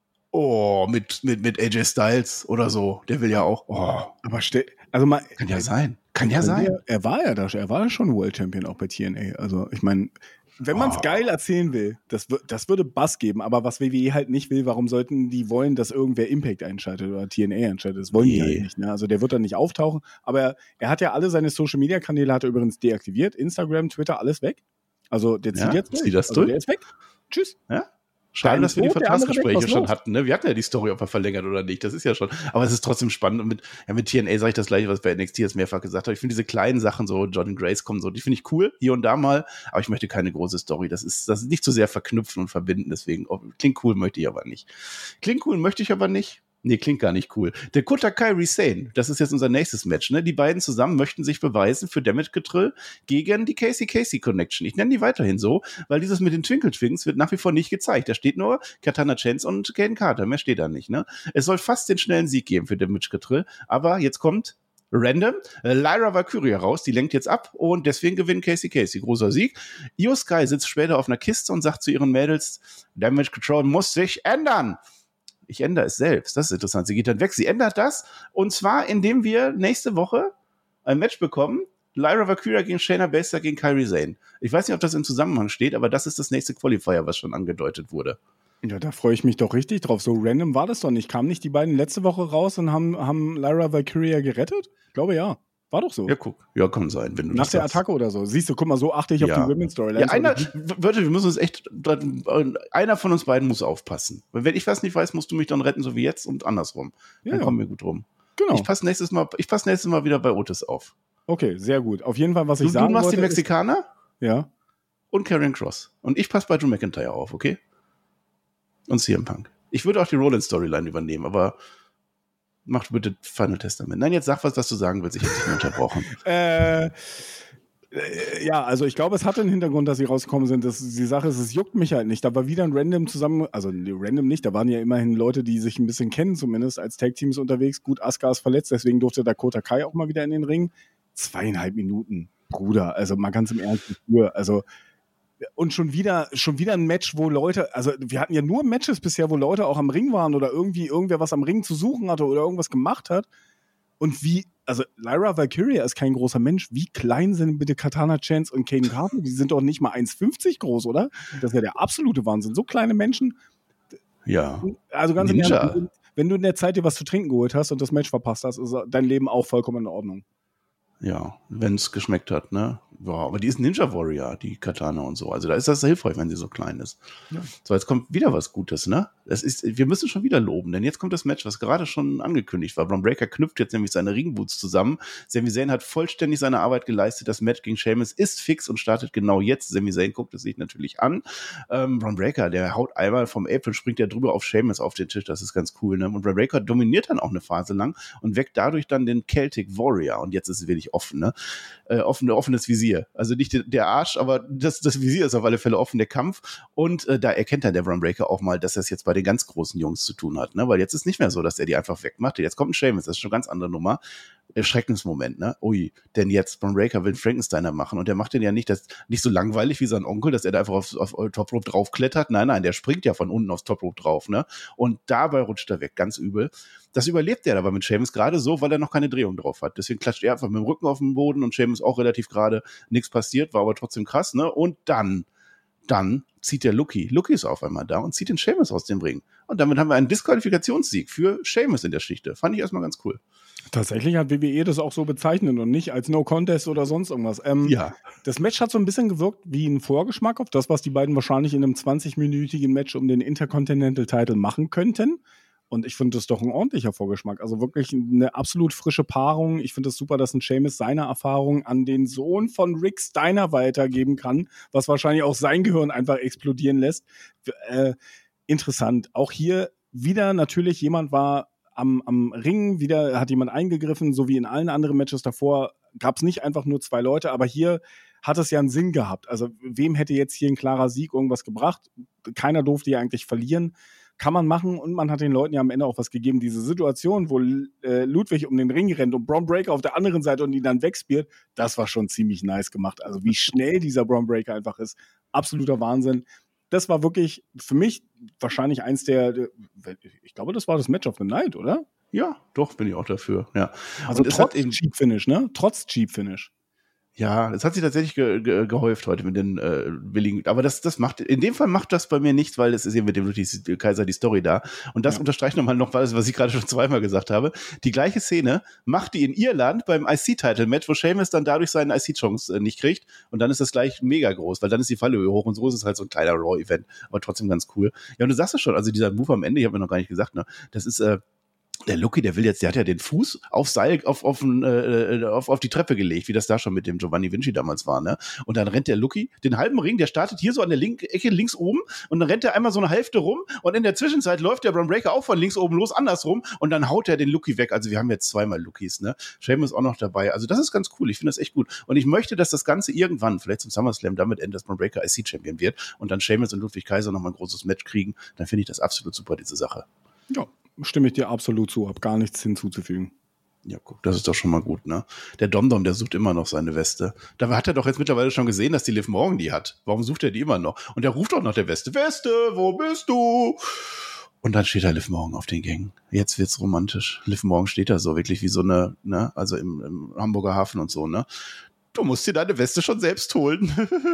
[SPEAKER 3] Oh, mit, mit, mit A J Styles oder so. Der will ja auch. Oh.
[SPEAKER 4] Aber stell, also mal.
[SPEAKER 3] Kann ja sein. Kann ja sein.
[SPEAKER 4] Er, er war ja da, er war ja schon World Champion auch bei T N A. Also ich meine, wenn man es oh. geil erzählen will, das, das würde Bass geben. Aber was W W E halt nicht will, warum sollten die wollen, dass irgendwer Impact einschaltet oder T N A einschaltet? Das wollen nee. die halt nicht. Ne? Also der wird dann nicht auftauchen. Aber er, er hat ja alle seine Social-Media-Kanäle hat er übrigens deaktiviert. Instagram, Twitter, alles weg. Also der zieht
[SPEAKER 3] ja,
[SPEAKER 4] jetzt durch.
[SPEAKER 3] Zieht das
[SPEAKER 4] also
[SPEAKER 3] durch?
[SPEAKER 4] Der ist weg. Tschüss.
[SPEAKER 3] Ja. Schade, dass wir die Vertragsgespräche schon hatten. Ne? Wir hatten ja die Story, ob er verlängert oder nicht. Das ist ja schon. Aber es ist trotzdem spannend. Und mit, ja, mit T N A sage ich das gleiche, was bei N X T jetzt mehrfach gesagt habe. Ich finde diese kleinen Sachen, so Jordan Grace kommen so, die finde ich cool, hier und da mal. Aber ich möchte keine große Story. Das ist, das ist nicht so sehr verknüpfen und verbinden. Deswegen, oh, klingt cool möchte ich aber nicht. Klingt cool möchte ich aber nicht. Nee, klingt gar nicht cool. Der Kota Kairi Sane, das ist jetzt unser nächstes Match, ne? Die beiden zusammen möchten sich beweisen für Damage Control gegen die Casey Casey Connection. Ich nenne die weiterhin so, weil dieses mit den Twinkle Twinks wird nach wie vor nicht gezeigt. Da steht nur Katana Chance und Caden Carter, mehr steht da nicht, ne? Es soll fast den schnellen Sieg geben für Damage Control, aber jetzt kommt random äh, Lyra Valkyria raus, die lenkt jetzt ab und deswegen gewinnt Casey Casey. Großer Sieg. Io Sky sitzt später auf einer Kiste und sagt zu ihren Mädels, Damage Control muss sich ändern. Ich ändere es selbst. Das ist interessant. Sie geht dann weg. Sie ändert das. Und zwar, indem wir nächste Woche ein Match bekommen. Lyra Valkyria gegen Shayna Baszler gegen Kairi Sane. Ich weiß nicht, ob das im Zusammenhang steht, aber das ist das nächste Qualifier, was schon angedeutet wurde.
[SPEAKER 4] Ja, da freue ich mich doch richtig drauf. So random war das doch nicht. Kamen nicht die beiden letzte Woche raus und haben, haben Lyra Valkyria gerettet? Ich glaube, ja. War doch so.
[SPEAKER 3] Ja, guck. Ja, kann sein, wenn du
[SPEAKER 4] Nach der sagst. Attacke oder so. Siehst du, guck mal, so achte ich ja. auf die Women's Storyline.
[SPEAKER 3] Ja, einer, warte, wir müssen uns echt, einer von uns beiden muss aufpassen. Weil wenn ich was nicht weiß, musst du mich dann retten, so wie jetzt und andersrum. Ja, dann kommen wir gut rum. Genau. Ich passe nächstes Mal, ich passe nächstes Mal wieder bei Otis auf.
[SPEAKER 4] Okay, sehr gut. Auf jeden Fall, was ich
[SPEAKER 3] du,
[SPEAKER 4] sagen
[SPEAKER 3] Du machst
[SPEAKER 4] wollte,
[SPEAKER 3] die Mexikaner?
[SPEAKER 4] Ist, ja.
[SPEAKER 3] Und Karrion Kross. Und ich passe bei Drew McIntyre auf, okay? Und C M Punk. Ich würde auch die Rollins-Storyline übernehmen, aber mach bitte Final Testament. Nein, jetzt sag was, was du sagen willst. Ich hätte dich nicht unterbrochen.
[SPEAKER 4] äh, Äh, ja, also ich glaube, es hatte einen Hintergrund, dass sie rausgekommen sind. Das, die Sache ist, es juckt mich halt nicht. Da war wieder ein Random zusammen, also nee, Random nicht, da waren ja immerhin Leute, die sich ein bisschen kennen, zumindest als Tag-Teams unterwegs. Gut, Asuka ist verletzt, deswegen durfte Dakota Kai auch mal wieder in den Ring. Zweieinhalb Minuten, Bruder, also mal ganz im Ernst, also und schon wieder, schon wieder ein Match, wo Leute, also wir hatten ja nur Matches bisher, wo Leute auch am Ring waren oder irgendwie irgendwer was am Ring zu suchen hatte oder irgendwas gemacht hat. Und wie, also Lyra Valkyria ist kein großer Mensch. Wie klein sind bitte Katana Chance und Caden Carter? Die sind doch nicht mal eins fünfzig groß, oder? Das ist ja der absolute Wahnsinn. So kleine Menschen.
[SPEAKER 3] Ja.
[SPEAKER 4] Also ganz im Ernst, wenn du in der Zeit dir was zu trinken geholt hast und das Match verpasst hast, ist dein Leben auch vollkommen in Ordnung.
[SPEAKER 3] Ja, wenn es geschmeckt hat, ne? Ja, aber die ist Ninja Warrior, die Katana und so. Also da ist das hilfreich, wenn sie so klein ist. Ja. So, jetzt kommt wieder was Gutes, ne? Das ist, wir müssen schon wieder loben, denn jetzt kommt das Match, was gerade schon angekündigt war. Bron Breakker knüpft jetzt nämlich seine Ringboots zusammen. Sami Zayn hat vollständig seine Arbeit geleistet. Das Match gegen Sheamus ist fix und startet genau jetzt. Sami Zayn guckt es sich natürlich an. Ähm, Bron Breakker, der haut einmal vom Apron, springt ja drüber auf Sheamus auf den Tisch. Das ist ganz cool, ne? Und Bron Breakker dominiert dann auch eine Phase lang und weckt dadurch dann den Celtic Warrior. Und jetzt ist es wirklich offen, ne? Äh, offen, offenes Visier. Also nicht der, der Arsch, aber das, das Visier ist auf alle Fälle offen, der Kampf. Und äh, da erkennt dann der Bron Breakker auch mal, dass das jetzt bei den ganz großen Jungs zu tun hat, ne? Weil jetzt ist nicht mehr so, dass er die einfach wegmacht. Jetzt kommt ein Sheamus, das ist schon eine ganz andere Nummer. Erschreckensmoment, ne? Ui, denn jetzt Bron Breakker will einen Frankensteiner machen und der macht den ja nicht, das, nicht so langweilig wie sein Onkel, dass er da einfach auf, auf, auf Top Rope draufklettert. Nein, nein, der springt ja von unten aufs Top Rope drauf, ne? Und dabei rutscht er weg, ganz übel. Das überlebt er aber mit Sheamus gerade so, weil er noch keine Drehung drauf hat. Deswegen klatscht er einfach mit dem Rücken auf den Boden und Sheamus auch relativ gerade, nichts passiert, war aber trotzdem krass, ne? Und dann, dann zieht der Lucky, Lucky ist auf einmal da und zieht den Sheamus aus dem Ring. Und damit haben wir einen Disqualifikationssieg für Sheamus in der Geschichte. Fand ich erstmal ganz cool.
[SPEAKER 4] Tatsächlich hat W W E das auch so bezeichnet und nicht als No Contest oder sonst irgendwas. Ähm,
[SPEAKER 3] ja.
[SPEAKER 4] Das Match hat so ein bisschen gewirkt wie ein Vorgeschmack auf das, was die beiden wahrscheinlich in einem zwanzig-minütigen Match um den Intercontinental Title machen könnten. Und ich finde das doch ein ordentlicher Vorgeschmack. Also wirklich eine absolut frische Paarung. Ich finde es das super, dass ein Sheamus seine Erfahrung an den Sohn von Rick Steiner weitergeben kann, was wahrscheinlich auch sein Gehirn einfach explodieren lässt. Äh, interessant. Auch hier wieder natürlich jemand war am, am Ring, wieder hat jemand eingegriffen, so wie in allen anderen Matches davor gab es nicht einfach nur zwei Leute, aber hier hat es ja einen Sinn gehabt. Also wem hätte jetzt hier ein klarer Sieg irgendwas gebracht? Keiner durfte ja eigentlich verlieren. Kann man machen und man hat den Leuten ja am Ende auch was gegeben. Diese Situation, wo äh, Ludwig um den Ring rennt und Bron Breakker auf der anderen Seite und ihn dann wegspielt, das war schon ziemlich nice gemacht. Also wie schnell dieser Bron Breakker einfach ist, absoluter Wahnsinn. Das war wirklich für mich wahrscheinlich eins der, der, ich glaube, das war das Match of the Night, oder?
[SPEAKER 3] Ja, doch, bin ich auch dafür, ja.
[SPEAKER 4] Also und trotz Cheap Finish, ne? Trotz Cheap Finish.
[SPEAKER 3] Ja, es hat sich tatsächlich ge- ge- gehäuft heute mit den äh, Willigen. Aber das, das macht, in dem Fall macht das bei mir nichts, weil es ist eben mit dem Ludwig Kaiser die Story da. Und das ja. unterstreicht nochmal noch was, was ich gerade schon zweimal gesagt habe. Die gleiche Szene macht die in Irland beim I C-Title-Match, wo Sheamus dann dadurch seinen I C-Chance äh, nicht kriegt. Und dann ist das gleich mega groß, weil dann ist die Fallhöhe hoch und so ist es halt so ein kleiner Raw-Event. Aber trotzdem ganz cool. Ja, und du sagst es schon, also dieser Move am Ende, ich habe mir noch gar nicht gesagt, ne, das ist, äh, der Lucky, der will jetzt, der hat ja den Fuß auf Seil, auf, auf, äh, auf, auf die Treppe gelegt, wie das da schon mit dem Giovanni Vinci damals war, ne? Und dann rennt der Lucky den halben Ring, der startet hier so an der linken Ecke links oben und dann rennt er einmal so eine Hälfte rum und in der Zwischenzeit läuft der Bron Breakker auch von links oben los, andersrum und dann haut er den Lucky weg. Also wir haben jetzt zweimal Luckys, ne? Sheamus ist auch noch dabei. Also das ist ganz cool. Ich finde das echt gut. Und ich möchte, dass das Ganze irgendwann, vielleicht zum SummerSlam, damit endet, dass Bron Breakker I C-Champion wird und dann Sheamus und Ludwig Kaiser nochmal ein großes Match kriegen. Dann finde ich das absolut super, diese Sache.
[SPEAKER 4] Ja. Stimme ich dir absolut zu, hab gar nichts hinzuzufügen.
[SPEAKER 3] Ja, guck, das ist doch schon mal gut, ne? Der Domdom, der sucht immer noch seine Weste. Dabei hat er doch jetzt mittlerweile schon gesehen, dass die Liv Morgan die hat. Warum sucht er die immer noch? Und der ruft doch nach der Weste. Weste, wo bist du? Und dann steht da Liv Morgan auf den Gängen. Jetzt wird's romantisch. Liv Morgan steht da so wirklich wie so eine, ne? Also im, im Hamburger Hafen und so, ne? Du musst dir deine Weste schon selbst holen.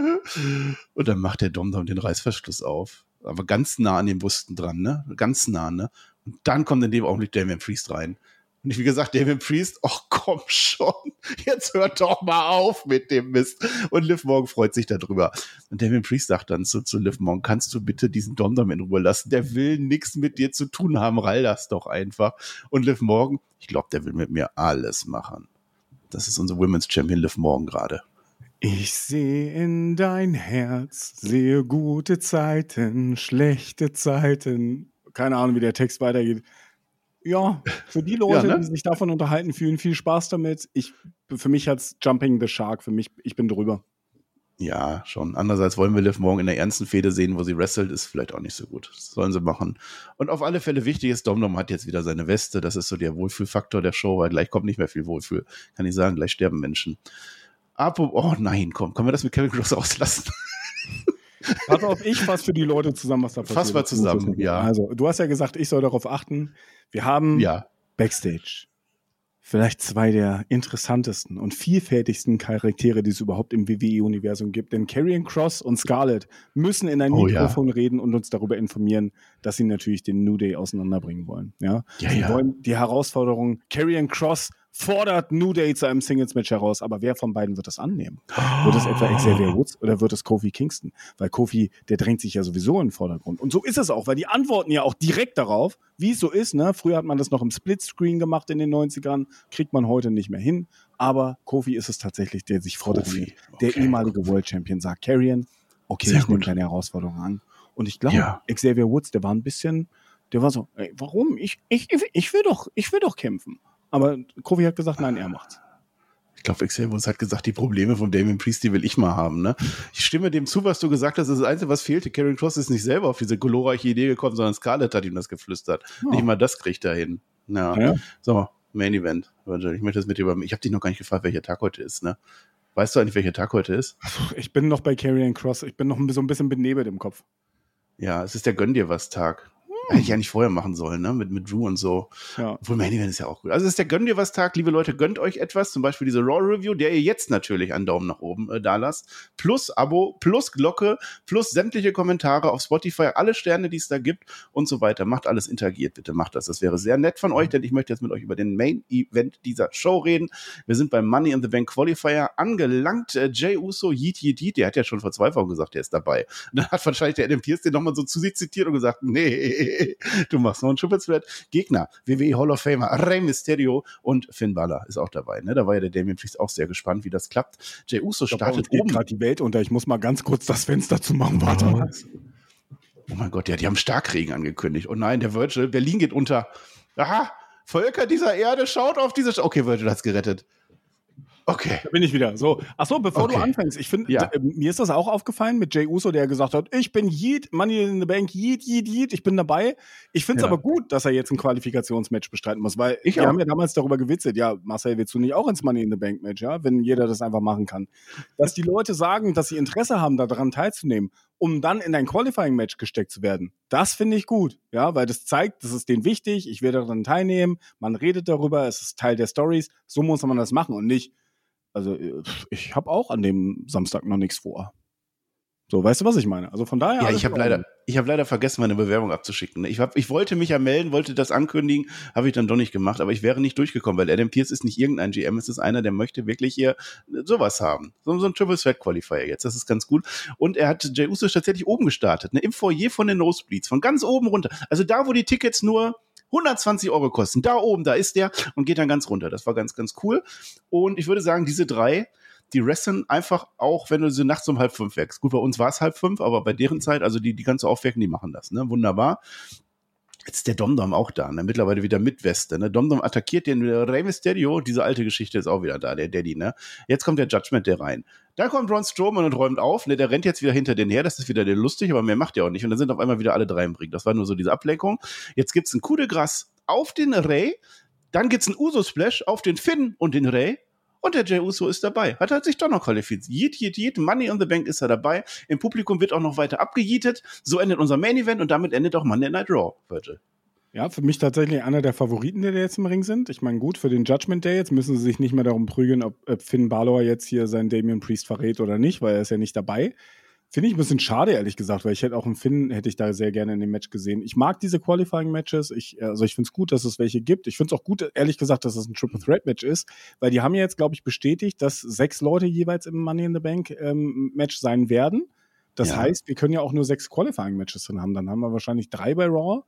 [SPEAKER 3] Und dann macht der Domdom den Reißverschluss auf. Aber ganz nah an den Brüsten dran, ne? Ganz nah, ne? Und dann kommt in dem Augenblick Damian Priest rein. Und wie gesagt, Damian Priest, ach komm schon, jetzt hört doch mal auf mit dem Mist. Und Liv Morgan freut sich darüber. Und Damian Priest sagt dann zu, zu Liv Morgan, kannst du bitte diesen Domdom in Ruhe lassen? Der will nichts mit dir zu tun haben, rall das doch einfach. Und Liv Morgan, ich glaube, der will mit mir alles machen. Das ist unser Women's Champion Liv Morgan gerade.
[SPEAKER 4] Ich sehe in dein Herz, sehe gute Zeiten, schlechte Zeiten. Keine Ahnung, wie der Text weitergeht. Ja, für die Leute,
[SPEAKER 3] Ja, ne?
[SPEAKER 4] die sich davon unterhalten fühlen, viel Spaß damit. Ich, für mich hat's Jumping the Shark, für mich, ich bin drüber.
[SPEAKER 3] Ja, schon. Andererseits wollen wir Liv morgen in der ernsten Fehde sehen, wo sie wrestelt, ist vielleicht auch nicht so gut. Das sollen sie machen. Und auf alle Fälle wichtig ist, Dom Dom hat jetzt wieder seine Weste. Das ist so der Wohlfühlfaktor der Show, weil gleich kommt nicht mehr viel Wohlfühl. Kann ich sagen, gleich sterben Menschen. Aber, oh nein, komm, können wir das mit Kevin Cross auslassen?
[SPEAKER 4] Pass auf, ich fasse für die Leute zusammen, was da passiert.
[SPEAKER 3] Fass mal zusammen, ja.
[SPEAKER 4] Also, du hast ja gesagt, ich soll darauf achten. Wir haben
[SPEAKER 3] Ja.
[SPEAKER 4] Backstage vielleicht zwei der interessantesten und vielfältigsten Charaktere, die es überhaupt im W W E-Universum gibt. Denn Karrion Kross und Scarlett müssen in ein
[SPEAKER 3] Oh, ja.
[SPEAKER 4] Mikrofon reden und uns darüber informieren, dass sie natürlich den New Day auseinanderbringen wollen. Ja,
[SPEAKER 3] Ja,
[SPEAKER 4] sie
[SPEAKER 3] ja.
[SPEAKER 4] wollen die Herausforderung, Karrion Kross fordert New Day zu einem Singles-Match heraus, aber wer von beiden wird das annehmen? Wird es etwa Xavier Woods oder wird es Kofi Kingston? Weil Kofi, der drängt sich ja sowieso in den Vordergrund. Und so ist es auch, weil die antworten ja auch direkt darauf, wie es so ist. Ne? Früher hat man das noch im Splitscreen gemacht in den neunzigern, kriegt man heute nicht mehr hin. Aber Kofi ist es tatsächlich, der sich fordert.
[SPEAKER 3] Kofi,
[SPEAKER 4] Der
[SPEAKER 3] okay.
[SPEAKER 4] ehemalige World Champion sagt, Karrion, okay,
[SPEAKER 3] Sehr
[SPEAKER 4] ich nehme
[SPEAKER 3] gut.
[SPEAKER 4] deine Herausforderung an. Und ich glaube,
[SPEAKER 3] Ja.
[SPEAKER 4] Xavier Woods, der war ein bisschen, der war so, ey, warum? Ich, ich, ich will doch, ich will doch kämpfen. Aber Kofi hat gesagt, nein, er macht's.
[SPEAKER 3] Ich glaube, Xavier Woods hat gesagt, die Probleme von Damien Priest, die will ich mal haben. Ne? Ich stimme dem zu, was du gesagt hast. Das ist das Einzige, was fehlte. Karrion Kross ist nicht selber auf diese glorreiche Idee gekommen, sondern Scarlett hat ihm das geflüstert.
[SPEAKER 4] Ja.
[SPEAKER 3] Nicht mal das kriegt er hin. Ja.
[SPEAKER 4] Ja.
[SPEAKER 3] So, Main Event. Ich möchte das mit dir über. Ich habe dich noch gar nicht gefragt, welcher Tag heute ist. Ne? Weißt du eigentlich, welcher Tag heute ist?
[SPEAKER 4] Ich bin noch bei Karrion Kross. Ich bin noch so ein bisschen benebelt im Kopf.
[SPEAKER 3] Ja, es ist der Gönn dir was Tag. Hätte ich ja nicht vorher machen sollen, ne? Mit, mit Drew und so.
[SPEAKER 4] Ja.
[SPEAKER 3] Obwohl, Main Event ist ja auch gut. Also es ist der Gönn dir was Tag. Liebe Leute, gönnt euch etwas. Zum Beispiel diese Raw Review, der ihr jetzt natürlich einen Daumen nach oben äh, da lasst. Plus Abo, plus Glocke, plus sämtliche Kommentare auf Spotify, alle Sterne, die es da gibt und so weiter. Macht alles, interagiert bitte, macht das. Das wäre sehr nett von euch, denn ich möchte jetzt mit euch über den Main Event dieser Show reden. Wir sind beim Money in the Bank Qualifier angelangt. Äh, Jey Uso, Yeet, Yeet, Yeet, der hat ja schon vor zwei Wochen gesagt, der ist dabei. Und dann hat wahrscheinlich der Adam Pearce den nochmal so zu sich zitiert und gesagt, nee, du machst noch einen Triple Threat. Gegner, W W E Hall of Famer, Rey Mysterio und Finn Balor ist auch dabei. Ne? Da war ja der Damien Priest auch sehr gespannt, wie das klappt. Jey Uso
[SPEAKER 4] Ich glaub, bei uns
[SPEAKER 3] startet
[SPEAKER 4] geht
[SPEAKER 3] oben.
[SPEAKER 4] gerade die Welt unter. Ich muss mal ganz kurz das Fenster zumachen. Warte mal.
[SPEAKER 3] Oh mein Gott, ja, die haben Starkregen angekündigt. Oh nein, der Virgil, Berlin geht unter. Aha, Völker dieser Erde, schaut auf diese... Sch okay, Virgil hat's gerettet. Okay.
[SPEAKER 4] Da bin ich wieder. So, ach so, bevor
[SPEAKER 3] Okay.
[SPEAKER 4] du anfängst, ich finde,
[SPEAKER 3] Ja.
[SPEAKER 4] äh, mir ist das auch aufgefallen mit Jey Uso, der gesagt hat, ich bin Yeet, Money in the Bank, Yeet, Yeet, Yeet, ich bin dabei. Ich finde es
[SPEAKER 3] Ja.
[SPEAKER 4] aber gut, dass er jetzt ein Qualifikationsmatch bestreiten muss, weil
[SPEAKER 3] Ich
[SPEAKER 4] wir
[SPEAKER 3] auch.
[SPEAKER 4] haben ja damals darüber gewitzelt, ja, Marcel, willst du nicht auch ins Money in the Bank Match, ja, wenn jeder das einfach machen kann. Dass die Leute sagen, dass sie Interesse haben, daran teilzunehmen, um dann in ein Qualifying-Match gesteckt zu werden, das finde ich gut, ja, weil das zeigt, das ist denen wichtig, ich werde daran teilnehmen, man redet darüber, es ist Teil der Stories, so muss man das machen und nicht, also ich habe auch an dem Samstag noch nichts vor. So, weißt du, was ich meine? Also von daher.
[SPEAKER 3] Ja,
[SPEAKER 4] alles
[SPEAKER 3] ich habe
[SPEAKER 4] in Ordnung.
[SPEAKER 3] leider, ich habe leider vergessen, meine Bewerbung abzuschicken. Ich, hab, ich wollte mich ja melden, wollte das ankündigen, habe ich dann doch nicht gemacht, aber ich wäre nicht durchgekommen, weil Adam Pearce ist nicht irgendein G M, es ist einer, der möchte wirklich hier sowas haben. So, so ein Triple Threat Qualifier jetzt, das ist ganz gut. Und er hat Jey Uso tatsächlich oben gestartet, ne, im Foyer von den Nosebleeds, von ganz oben runter. Also da, wo die Tickets nur hundertzwanzig Euro kosten, da oben, da ist der und geht dann ganz runter. Das war ganz, ganz cool. Und ich würde sagen, diese drei, die wrestlen einfach auch, wenn du sie nachts um halb fünf wächst. Gut, bei uns war es halb fünf, aber bei deren Zeit, also die, die kannst du aufwecken, die machen das, ne? Wunderbar. Jetzt ist der Domdom auch da, ne? Mittlerweile wieder mit Weste, ne? Domdom attackiert den Rey Mysterio, diese alte Geschichte ist auch wieder da, der Daddy, ne? Jetzt kommt der Judgment der rein. Da kommt Braun Strowman und räumt auf, ne? Der rennt jetzt wieder hinter den her, das ist wieder der lustig, aber mehr macht er auch nicht. Und dann sind auf einmal wieder alle drei im Ring. Das war nur so diese Ablenkung. Jetzt gibt's einen Coup de Grâce auf den Rey, dann gibt's einen Uso-Splash auf den Finn und den Rey. Und der Jey Uso ist dabei. Hat er sich doch noch qualifiziert. Yeet, yeet, yeet. Money in the Bank ist er dabei. Im Publikum wird auch noch weiter abgejietet. So endet unser Main Event und damit endet auch Monday Night Raw, Virgil.
[SPEAKER 4] Ja, für mich tatsächlich einer der Favoriten, die jetzt im Ring sind. Ich meine, gut, für den Judgment Day jetzt müssen sie sich nicht mehr darum prügeln, ob, ob Finn Balor jetzt hier seinen Damien Priest verrät oder nicht, weil er ist ja nicht dabei. Finde ich ein bisschen schade, ehrlich gesagt, weil ich hätte auch einen Finn, hätte ich da sehr gerne in dem Match gesehen. Ich mag diese Qualifying-Matches. Ich, also ich finde es gut, dass es welche gibt. Ich finde es auch gut, ehrlich gesagt, dass es ein Triple-Threat-Match ist, weil die haben ja jetzt, glaube ich, bestätigt, dass sechs Leute jeweils im Money in the Bank-Match ähm, sein werden. Das
[SPEAKER 3] Ja.
[SPEAKER 4] heißt, wir können ja auch nur sechs Qualifying-Matches drin haben. Dann haben wir wahrscheinlich drei bei Raw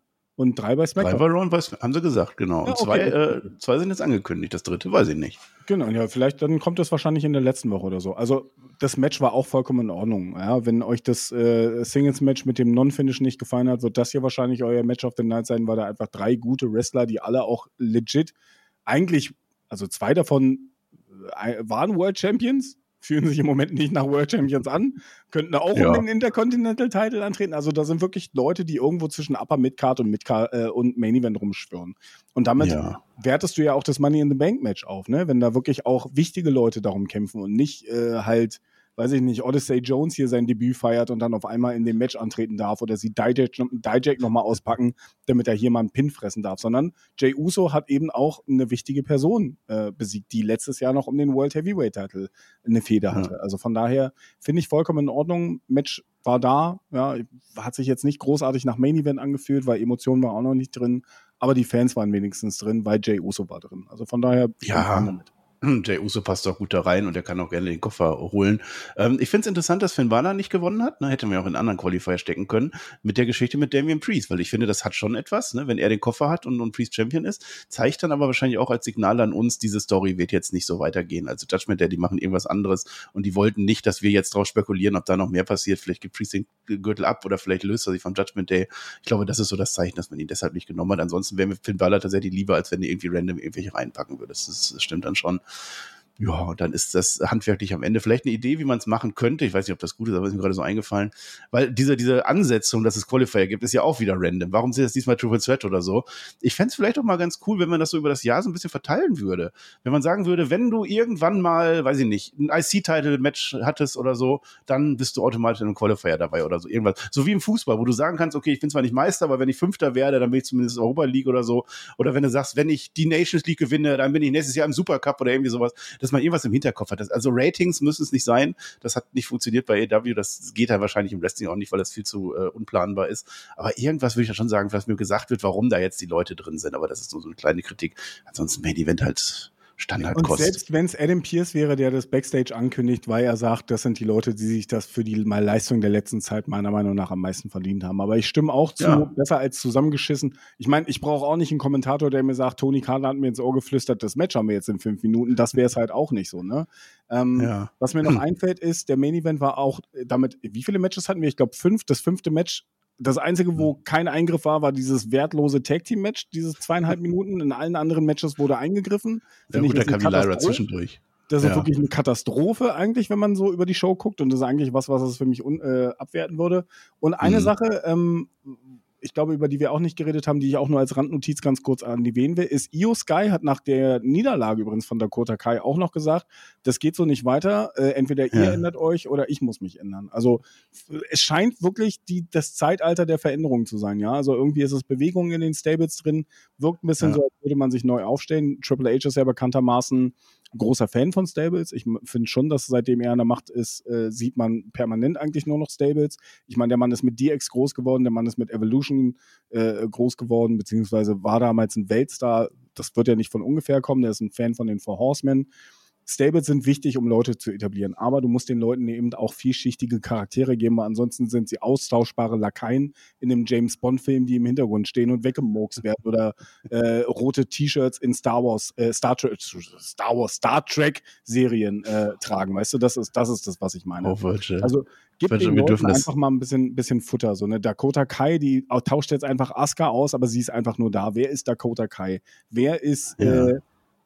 [SPEAKER 4] und drei bei SmackDown.
[SPEAKER 3] Drei bei Raw und bei SmackDown, haben sie gesagt, genau. Ja, und zwei, okay. äh, zwei sind jetzt angekündigt, das dritte weiß ich nicht.
[SPEAKER 4] Genau, ja, vielleicht dann kommt das wahrscheinlich in der letzten Woche oder so. Also das Match war auch vollkommen in Ordnung. Ja, wenn euch das äh, Singles-Match mit dem Non-Finish nicht gefallen hat, wird das hier wahrscheinlich euer Match of the Night sein, weil da einfach drei gute Wrestler, die alle auch legit eigentlich, also zwei davon äh, waren World Champions, fühlen sich im Moment nicht nach World Champions an, könnten auch ja. um den Intercontinental-Title antreten. Also da sind wirklich Leute, die irgendwo zwischen Upper Midcard und Midcard äh, und Main Event rumschwirren. Und damit ja. wertest du ja auch das Money in the Bank Match auf, ne? Wenn da wirklich auch wichtige Leute darum kämpfen und nicht äh, halt, weiß ich nicht, Odyssey Jones hier sein Debüt feiert und dann auf einmal in dem Match antreten darf oder sie Dijak, Dijak nochmal auspacken, damit er hier mal einen Pin fressen darf, sondern Jey Uso hat eben auch eine wichtige Person äh, besiegt, die letztes Jahr noch um den World Heavyweight Title eine Fehde hatte. Ja. Also von daher finde ich vollkommen in Ordnung. Match war da, ja, hat sich jetzt nicht großartig nach Main Event angefühlt, weil Emotionen waren auch noch nicht drin, aber die Fans waren wenigstens drin, weil Jey Uso war drin. Also von daher
[SPEAKER 3] ja. damit. Jey Uso passt auch gut da rein und er kann auch gerne den Koffer holen. Ähm, ich finde es interessant, dass Finn Balor nicht gewonnen hat. Ne? Hätte man ja auch in anderen Qualifier stecken können. Mit der Geschichte mit Damian Priest, weil ich finde, das hat schon etwas, ne? Wenn er den Koffer hat und, und Priest Champion ist, zeigt dann aber wahrscheinlich auch als Signal an uns, diese Story wird jetzt nicht so weitergehen. Also Judgment Day, die machen irgendwas anderes und die wollten nicht, dass wir jetzt drauf spekulieren, ob da noch mehr passiert. Vielleicht gibt Priest den Gürtel ab oder vielleicht löst er sich vom Judgment Day. Ich glaube, das ist so das Zeichen, dass man ihn deshalb nicht genommen hat. Ansonsten wäre mir Finn Balor tatsächlich lieber, als wenn er irgendwie random irgendwelche reinpacken würde. Das, ist, das stimmt dann schon. Ja, und dann ist das handwerklich am Ende vielleicht eine Idee, wie man es machen könnte. Ich weiß nicht, ob das gut ist, aber ist mir gerade so eingefallen. Weil diese, diese Ansetzung, dass es Qualifier gibt, ist ja auch wieder random. Warum ist das diesmal Triple Threat oder so? Ich fände es vielleicht auch mal ganz cool, wenn man das so über das Jahr so ein bisschen verteilen würde. Wenn man sagen würde, wenn du irgendwann mal, weiß ich nicht, ein I C-Title-Match hattest oder so, dann bist du automatisch in einem Qualifier dabei oder so. Irgendwas. So wie im Fußball, wo du sagen kannst, okay, ich bin zwar nicht Meister, aber wenn ich Fünfter werde, dann bin ich zumindest in der Europa League oder so. Oder wenn du sagst, wenn ich die Nations League gewinne, dann bin ich nächstes Jahr im Supercup oder irgendwie sowas. Dass man irgendwas im Hinterkopf hat. Das, also Ratings müssen es nicht sein. Das hat nicht funktioniert bei A E W. Das geht ja wahrscheinlich im Wrestling auch nicht, weil das viel zu äh, unplanbar ist. Aber irgendwas würde ich ja schon sagen, was mir gesagt wird, warum da jetzt die Leute drin sind. Aber das ist nur so eine kleine Kritik. Ansonsten Main Event halt Standardkost.
[SPEAKER 4] Und selbst wenn es Adam Pearce wäre, der das Backstage ankündigt, weil er sagt, das sind die Leute, die sich das für die mal Leistung der letzten Zeit meiner Meinung nach am meisten verdient haben. Aber ich stimme auch zu, ja. besser als zusammengeschissen. Ich meine, ich brauche auch nicht einen Kommentator, der mir sagt, Tony Khan hat mir ins Ohr geflüstert, das Match haben wir jetzt in fünf Minuten. Das wäre es halt auch nicht so, ne? Ähm, ja. Was mir noch hm. einfällt ist, der Main Event war auch damit, wie viele Matches hatten wir? Ich glaube fünf. Das fünfte Match, das einzige, wo kein Eingriff war, war dieses wertlose Tag-Team-Match, dieses zweieinhalb Minuten. In allen anderen Matches wurde eingegriffen.
[SPEAKER 3] Ja gut, da kam die Lyra zwischendurch.
[SPEAKER 4] Das ist ja. wirklich eine Katastrophe eigentlich, wenn man so über die Show guckt. Und das ist eigentlich was, was es für mich un- äh, abwerten würde. Und eine mhm. Sache, ähm, ich glaube, über die wir auch nicht geredet haben, die ich auch nur als Randnotiz ganz kurz erwähnen will, ist Io Sky hat nach der Niederlage übrigens von Dakota Kai auch noch gesagt, das geht so nicht weiter, äh, entweder ihr ja. ändert euch oder ich muss mich ändern. Also es scheint wirklich die, das Zeitalter der Veränderung zu sein, ja. Also irgendwie ist es Bewegung in den Stables drin, wirkt ein bisschen ja. so, als würde man sich neu aufstellen. Triple H ist ja bekanntermaßen großer Fan von Stables. Ich finde schon, dass seitdem er an der Macht ist, äh, sieht man permanent eigentlich nur noch Stables. Ich meine, der Mann ist mit D X groß geworden, der Mann ist mit Evolution äh, groß geworden, beziehungsweise war damals ein Weltstar. Das wird ja nicht von ungefähr kommen. Der ist ein Fan von den Four Horsemen. Stables sind wichtig, um Leute zu etablieren, aber du musst den Leuten eben auch vielschichtige Charaktere geben, weil ansonsten sind sie austauschbare Lakaien in einem James-Bond-Film, die im Hintergrund stehen und weggemurkst werden oder äh, rote T-Shirts in Star Wars, äh, Star, Tra- Star Wars, Star Trek-Serien äh, tragen, weißt du, das ist, das ist das, was ich meine.
[SPEAKER 3] Oh, Virgil.
[SPEAKER 4] Also gib den Leuten einfach mal ein bisschen, bisschen Futter, so eine Dakota Kai, die tauscht jetzt einfach Asuka aus, aber sie ist einfach nur da. Wer ist Dakota Kai? Wer ist ja. äh,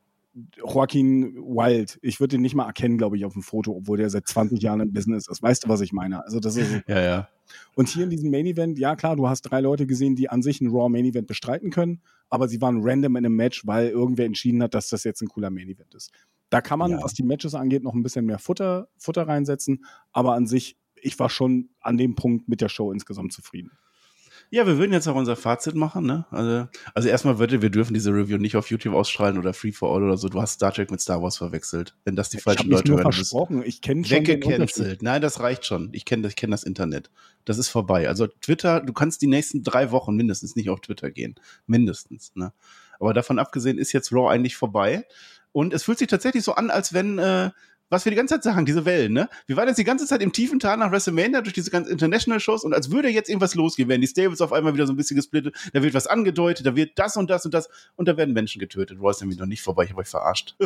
[SPEAKER 4] Joaquin Wild? Ich würde ihn nicht mal erkennen, glaube ich, auf dem Foto, obwohl der seit zwanzig Jahren im Business ist. Weißt du, was ich meine? Also das ist
[SPEAKER 3] ja, ja.
[SPEAKER 4] Und hier in diesem Main Event, ja klar, du hast drei Leute gesehen, die an sich ein Raw Main Event bestreiten können, aber sie waren random in einem Match, weil irgendwer entschieden hat, dass das jetzt ein cooler Main Event ist. Da kann man, ja. was die Matches angeht, noch ein bisschen mehr Futter, Futter reinsetzen, aber an sich, ich war schon an dem Punkt mit der Show insgesamt zufrieden.
[SPEAKER 3] Ja, wir würden jetzt auch unser Fazit machen, ne? Also, also erstmal würde, wir dürfen diese Review nicht auf YouTube ausstrahlen oder Free for All oder so. Du hast Star Trek mit Star Wars verwechselt. Wenn das die falschen Leute hören,
[SPEAKER 4] du bist ich kenne schon
[SPEAKER 3] weggecancelt. Nein, das reicht schon. Ich kenne ich kenn das Internet. Das ist vorbei. Also Twitter, du kannst die nächsten drei Wochen mindestens nicht auf Twitter gehen. Mindestens, ne? Aber davon abgesehen ist jetzt Raw eigentlich vorbei. Und es fühlt sich tatsächlich so an, als wenn, äh, was wir die ganze Zeit sagen, diese Wellen, ne? Wir waren jetzt die ganze Zeit im tiefen Tal nach WrestleMania durch diese ganzen International-Shows und als würde jetzt irgendwas losgehen, werden die Stables auf einmal wieder so ein bisschen gesplittet, da wird was angedeutet, da wird das und das und das und da werden Menschen getötet. Raw ist nämlich noch nicht vorbei, ich habe euch verarscht.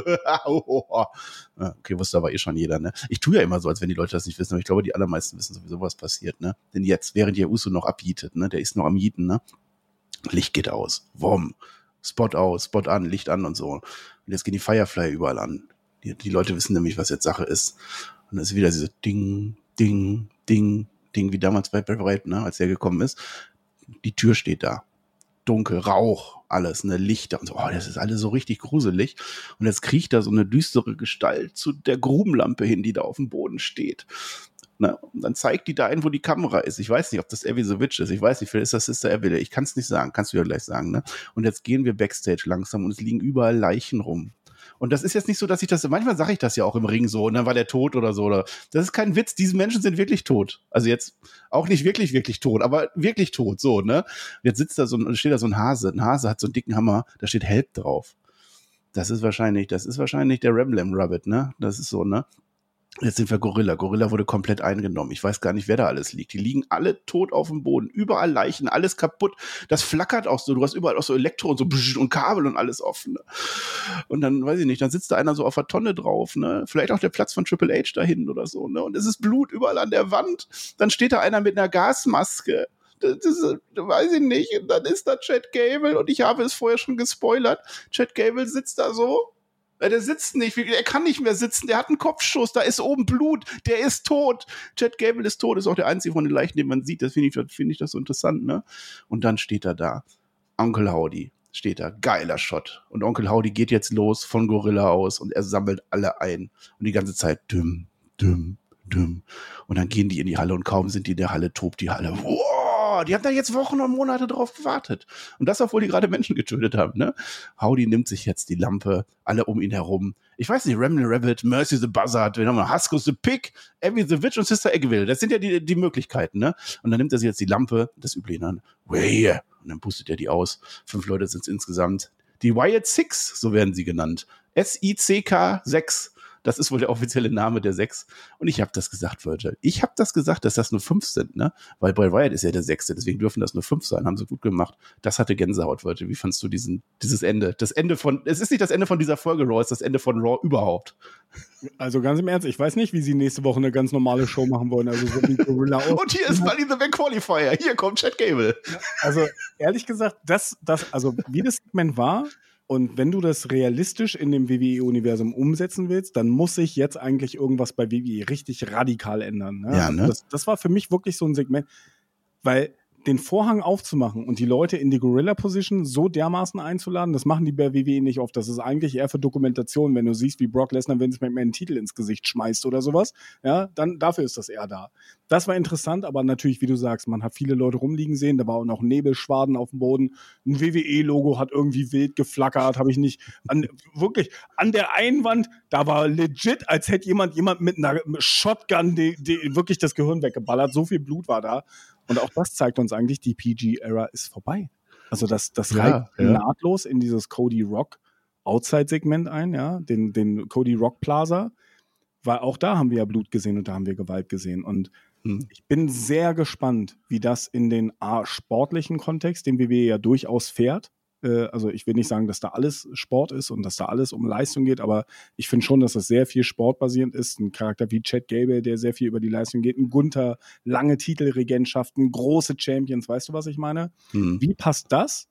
[SPEAKER 3] Okay, wusste aber eh schon jeder, ne? Ich tue ja immer so, als wenn die Leute das nicht wissen, aber ich glaube, die allermeisten wissen sowieso, was passiert, ne? Denn jetzt, während der Uso noch abjietet, ne? Der ist noch am Jieten, ne? Licht geht aus, Wom, Spot aus, Spot an, Licht an und so. Und jetzt gehen die Firefly überall an. Die, die Leute wissen nämlich, was jetzt Sache ist. Und dann ist wieder diese Ding, Ding, Ding, Ding, wie damals bei Bray Wyatt, ne, als der gekommen ist. Die Tür steht da. Dunkel, Rauch, alles, ne, Lichter und so. Oh, das ist alles so richtig gruselig. Und jetzt kriecht da so eine düstere Gestalt zu der Grubenlampe hin, die da auf dem Boden steht. Na, und dann zeigt die da ein, wo die Kamera ist. Ich weiß nicht, ob das Evie the Witch ist. Ich weiß nicht, vielleicht ist das Sister Evie. Ich kann es nicht sagen. Kannst du ja gleich sagen, ne? Und jetzt gehen wir Backstage langsam und es liegen überall Leichen rum. Und das ist jetzt nicht so, dass ich das, manchmal sage ich das ja auch im Ring so, und dann war der tot oder so. Oder, das ist kein Witz, diese Menschen sind wirklich tot. Also jetzt auch nicht wirklich, wirklich tot, aber wirklich tot, so, ne? Jetzt sitzt da so ein, steht da so ein Hase. Ein Hase hat so einen dicken Hammer, da steht Help drauf. Das ist wahrscheinlich, das ist wahrscheinlich der Ramblem Rabbit, ne? Das ist so, ne? Jetzt sind wir Gorilla. Gorilla wurde komplett eingenommen. Ich weiß gar nicht, wer da alles liegt. Die liegen alle tot auf dem Boden. Überall Leichen, alles kaputt. Das flackert auch so. Du hast überall auch so Elektro und so und Kabel und alles offen. Ne? Und dann, weiß ich nicht, dann sitzt da einer so auf der Tonne drauf. Ne? Vielleicht auch der Platz von Triple H da hinten oder so. Ne? Und es ist Blut überall an der Wand. Dann steht da einer mit einer Gasmaske. Das ist, weiß ich nicht. Und dann ist da Chad Gable. Und ich habe es vorher schon gespoilert. Chad Gable sitzt da so. Der sitzt nicht, er kann nicht mehr sitzen, der hat einen Kopfschuss, da ist oben Blut, der ist tot. Chad Gable ist tot, ist auch der einzige von den Leichen, den man sieht. Das finde ich, finde ich das so interessant, ne? Und dann steht er da. Onkel Howdy steht da. Geiler Shot. Und Onkel Howdy geht jetzt los von Gorilla aus und er sammelt alle ein. Und die ganze Zeit düm, düm, düm. Und dann gehen die in die Halle und kaum sind die in der Halle, tobt die Halle. Wow, die haben da jetzt Wochen und Monate drauf gewartet. Und das, obwohl die gerade Menschen getötet haben, ne? Howdy nimmt sich jetzt die Lampe, alle um ihn herum. Ich weiß nicht, Ramblin' Rabbit, Mercy the Buzzard, wir haben noch Husko the Pig, Evie the Witch und Sister Eggville. Das sind ja die, die Möglichkeiten, ne? Und dann nimmt er sich jetzt die Lampe, das Übliche an, way, und dann pustet er die aus. Fünf Leute sind es insgesamt. Die Wyatt Six, so werden sie genannt. S I C K sechs. Das ist wohl der offizielle Name der sechs. Und ich habe das gesagt, Virgil. Ich habe das gesagt, dass das nur fünf sind, ne? Weil Bray Wyatt ist ja der sechste, deswegen dürfen das nur fünf sein. Haben sie gut gemacht. Das hatte Gänsehaut, Virgil. Wie fandst du diesen, dieses Ende? Das Ende von, es ist nicht das Ende von dieser Folge Raw, es ist das Ende von Raw überhaupt.
[SPEAKER 4] Also ganz im Ernst, ich weiß nicht, wie sie nächste Woche eine ganz normale Show machen wollen. Also so wie Gorilla auch.
[SPEAKER 3] Und hier ist Money in the Bank Qualifier. Hier kommt Chad Gable.
[SPEAKER 4] Also ehrlich gesagt, das, das, also wie das Segment war, und wenn du das realistisch in dem W W E-Universum umsetzen willst, dann muss sich jetzt eigentlich irgendwas bei W W E richtig radikal ändern. Ne?
[SPEAKER 3] Ja, ne?
[SPEAKER 4] Das, das war für mich wirklich so ein Segment, weil den Vorhang aufzumachen und die Leute in die Gorilla-Position so dermaßen einzuladen, das machen die bei W W E nicht oft. Das ist eigentlich eher für Dokumentation, wenn du siehst, wie Brock Lesnar Vince McMahon einen Titel ins Gesicht schmeißt oder sowas. Ja, dann dafür ist das eher da. Das war interessant, aber natürlich, wie du sagst, man hat viele Leute rumliegen sehen, da war auch noch Nebelschwaden auf dem Boden. Ein W W E-Logo hat irgendwie wild geflackert, habe ich nicht, an, wirklich, an der Einwand, da war legit, als hätte jemand, jemand mit einer Shotgun die, die, wirklich das Gehirn weggeballert, so viel Blut war da. Und auch das zeigt uns eigentlich, die P G-Ära ist vorbei. Also das, das
[SPEAKER 3] ja,
[SPEAKER 4] reiht
[SPEAKER 3] ja.
[SPEAKER 4] nahtlos in dieses Cody Rock Outside-Segment ein, ja, den, den Cody Rock Plaza, weil auch da haben wir ja Blut gesehen und da haben wir Gewalt gesehen. Und hm. ich bin sehr gespannt, wie das in den A, sportlichen Kontext, den W W E ja durchaus fährt. Äh, also ich will nicht sagen, dass da alles Sport ist und dass da alles um Leistung geht, aber ich finde schon, dass das sehr viel sportbasierend ist. Ein Charakter wie Chad Gable, der sehr viel über die Leistung geht, ein Gunther, lange Titelregentschaften, große Champions, weißt du, was ich meine? Hm. Wie passt das,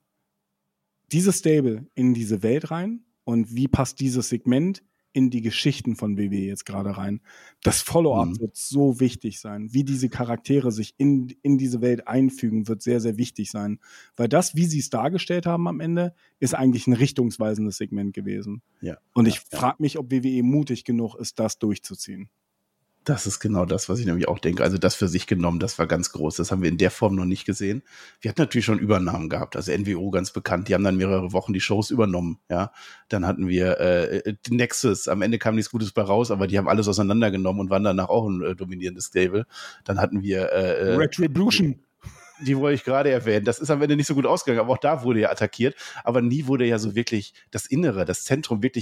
[SPEAKER 4] dieses Stable, in diese Welt rein und wie passt dieses Segment in die Geschichten von W W E jetzt gerade rein? Das Follow-up mhm. wird so wichtig sein. Wie diese Charaktere sich in, in diese Welt einfügen, wird sehr, sehr wichtig sein. Weil das, wie sie es dargestellt haben am Ende, ist eigentlich ein richtungsweisendes Segment gewesen.
[SPEAKER 3] Ja.
[SPEAKER 4] Und ich
[SPEAKER 3] ja,
[SPEAKER 4] frage mich, ob W W E mutig genug ist, das durchzuziehen.
[SPEAKER 3] Das ist genau das, was ich nämlich auch denke. Also das für sich genommen, das war ganz groß. Das haben wir in der Form noch nicht gesehen. Wir hatten natürlich schon Übernahmen gehabt. Also N W O ganz bekannt. Die haben dann mehrere Wochen die Shows übernommen. Ja, dann hatten wir äh, Nexus. Am Ende kam nichts Gutes bei raus, aber die haben alles auseinandergenommen und waren danach auch ein äh, dominierendes Stable. Dann hatten wir äh,
[SPEAKER 4] Retribution.
[SPEAKER 3] Die wollte ich gerade erwähnen. Das ist am Ende nicht so gut ausgegangen, aber auch da wurde ja attackiert. Aber nie wurde ja so wirklich das Innere, das Zentrum wirklich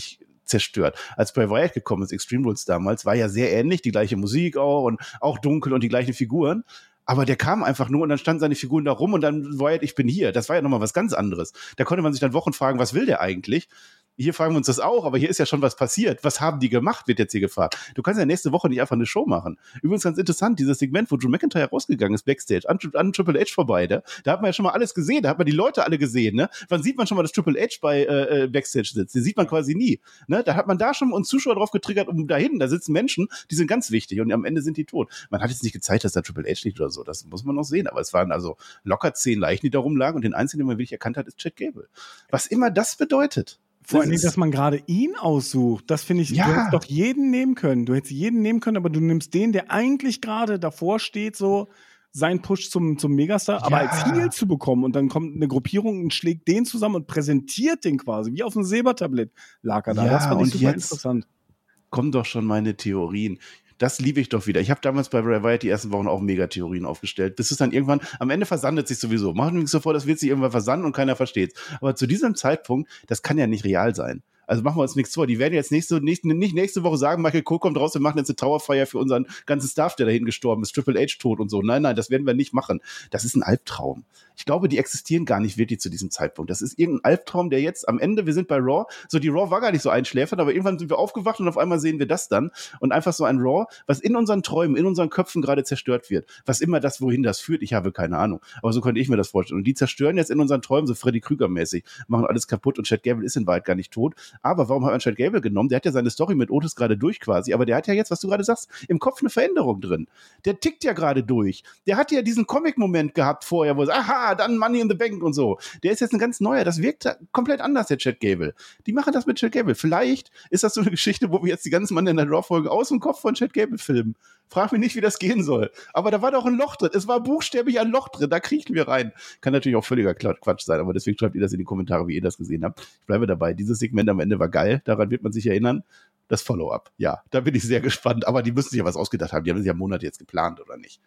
[SPEAKER 3] zerstört. Als Bray Wyatt gekommen ist, Extreme Rules damals, war ja sehr ähnlich, die gleiche Musik auch und auch dunkel und die gleichen Figuren. Aber der kam einfach nur und dann standen seine Figuren da rum und dann Wyatt, ich bin hier. Das war ja nochmal was ganz anderes. Da konnte man sich dann Wochen fragen, was will der eigentlich? Hier fragen wir uns das auch, aber hier ist ja schon was passiert. Was haben die gemacht, wird jetzt hier gefragt. Du kannst ja nächste Woche nicht einfach eine Show machen. Übrigens ganz interessant, dieses Segment, wo Drew McIntyre rausgegangen ist, Backstage, an, an Triple H vorbei, da, da hat man ja schon mal alles gesehen, da hat man die Leute alle gesehen. Ne? Wann sieht man schon mal, dass Triple H bei äh, Backstage sitzt? Den sieht man quasi nie. Ne? Da hat man da schon uns Zuschauer drauf getriggert, um da hinten, da sitzen Menschen, die sind ganz wichtig und am Ende sind die tot. Man hat jetzt nicht gezeigt, dass da Triple H liegt oder so, das muss man noch sehen, aber es waren also locker zehn Leichen, die da rumlagen und den einzigen, den man wirklich erkannt hat, ist Chad Gable. Was immer das bedeutet.
[SPEAKER 4] Vor allem, dass man gerade ihn aussucht, das finde ich,
[SPEAKER 3] ja.
[SPEAKER 4] Du hättest doch jeden nehmen können. Du hättest jeden nehmen können, aber du nimmst den, der eigentlich gerade davor steht, so sein Push zum, zum Megastar, ja. aber als Heel zu bekommen und dann kommt eine Gruppierung und schlägt den zusammen und präsentiert den quasi, wie auf einem Silbertablett lag er da.
[SPEAKER 3] Ja,
[SPEAKER 4] das fand ich super
[SPEAKER 3] jetzt
[SPEAKER 4] interessant.
[SPEAKER 3] Kommen doch schon meine Theorien. Das liebe ich doch wieder. Ich habe damals bei Bray Wyatt die ersten Wochen auch Mega-Theorien aufgestellt. Bis es dann irgendwann, am Ende versandet sich sowieso. Machen wir nichts so vor, das wird sich irgendwann versanden und keiner versteht's. Aber zu diesem Zeitpunkt, das kann ja nicht real sein. Also machen wir uns nichts vor. Die werden jetzt nächste, nächste, nicht nächste Woche sagen, Michael Cole kommt raus, wir machen jetzt eine Trauerfeier für unseren ganzen Staff, der dahin gestorben ist, Triple H tot und so. Nein, nein, das werden wir nicht machen. Das ist ein Albtraum. Ich glaube, die existieren gar nicht wirklich zu diesem Zeitpunkt. Das ist irgendein Albtraum, der jetzt am Ende, wir sind bei Raw, so die Raw war gar nicht so einschläfernd, aber irgendwann sind wir aufgewacht und auf einmal sehen wir das dann und einfach so ein Raw, was in unseren Träumen, in unseren Köpfen gerade zerstört wird. Was immer das, wohin das führt, ich habe keine Ahnung. Aber so könnte ich mir das vorstellen. Und die zerstören jetzt in unseren Träumen so Freddy Krüger-mäßig, machen alles kaputt und Chad Gable ist in Wahrheit gar nicht tot. Aber warum hat man Chad Gable genommen? Der hat ja seine Story mit Otis gerade durch quasi, aber der hat ja jetzt, was du gerade sagst, im Kopf eine Veränderung drin. Der tickt ja gerade durch. Der hat ja diesen Comic-Moment gehabt vorher, wo er sagt, aha, dann Money in the Bank und so. Der ist jetzt ein ganz neuer, das wirkt komplett anders, der Chad Gable. Die machen das mit Chad Gable. Vielleicht ist das so eine Geschichte, wo wir jetzt die ganzen Mann in der Raw-Folge aus dem Kopf von Chad Gable filmen. Frag mich nicht, wie das gehen soll. Aber da war doch ein Loch drin. Es war buchstäblich ein Loch drin. Da kriechen wir rein. Kann natürlich auch völliger Quatsch sein, aber deswegen schreibt ihr das in die Kommentare, wie ihr das gesehen habt. Ich bleibe dabei. Dieses Segment am Ende war geil. Daran wird man sich erinnern. Das Follow-up. Ja, da bin ich sehr gespannt. Aber die müssen sich ja was ausgedacht haben. Die haben sich ja Monate jetzt geplant, oder nicht?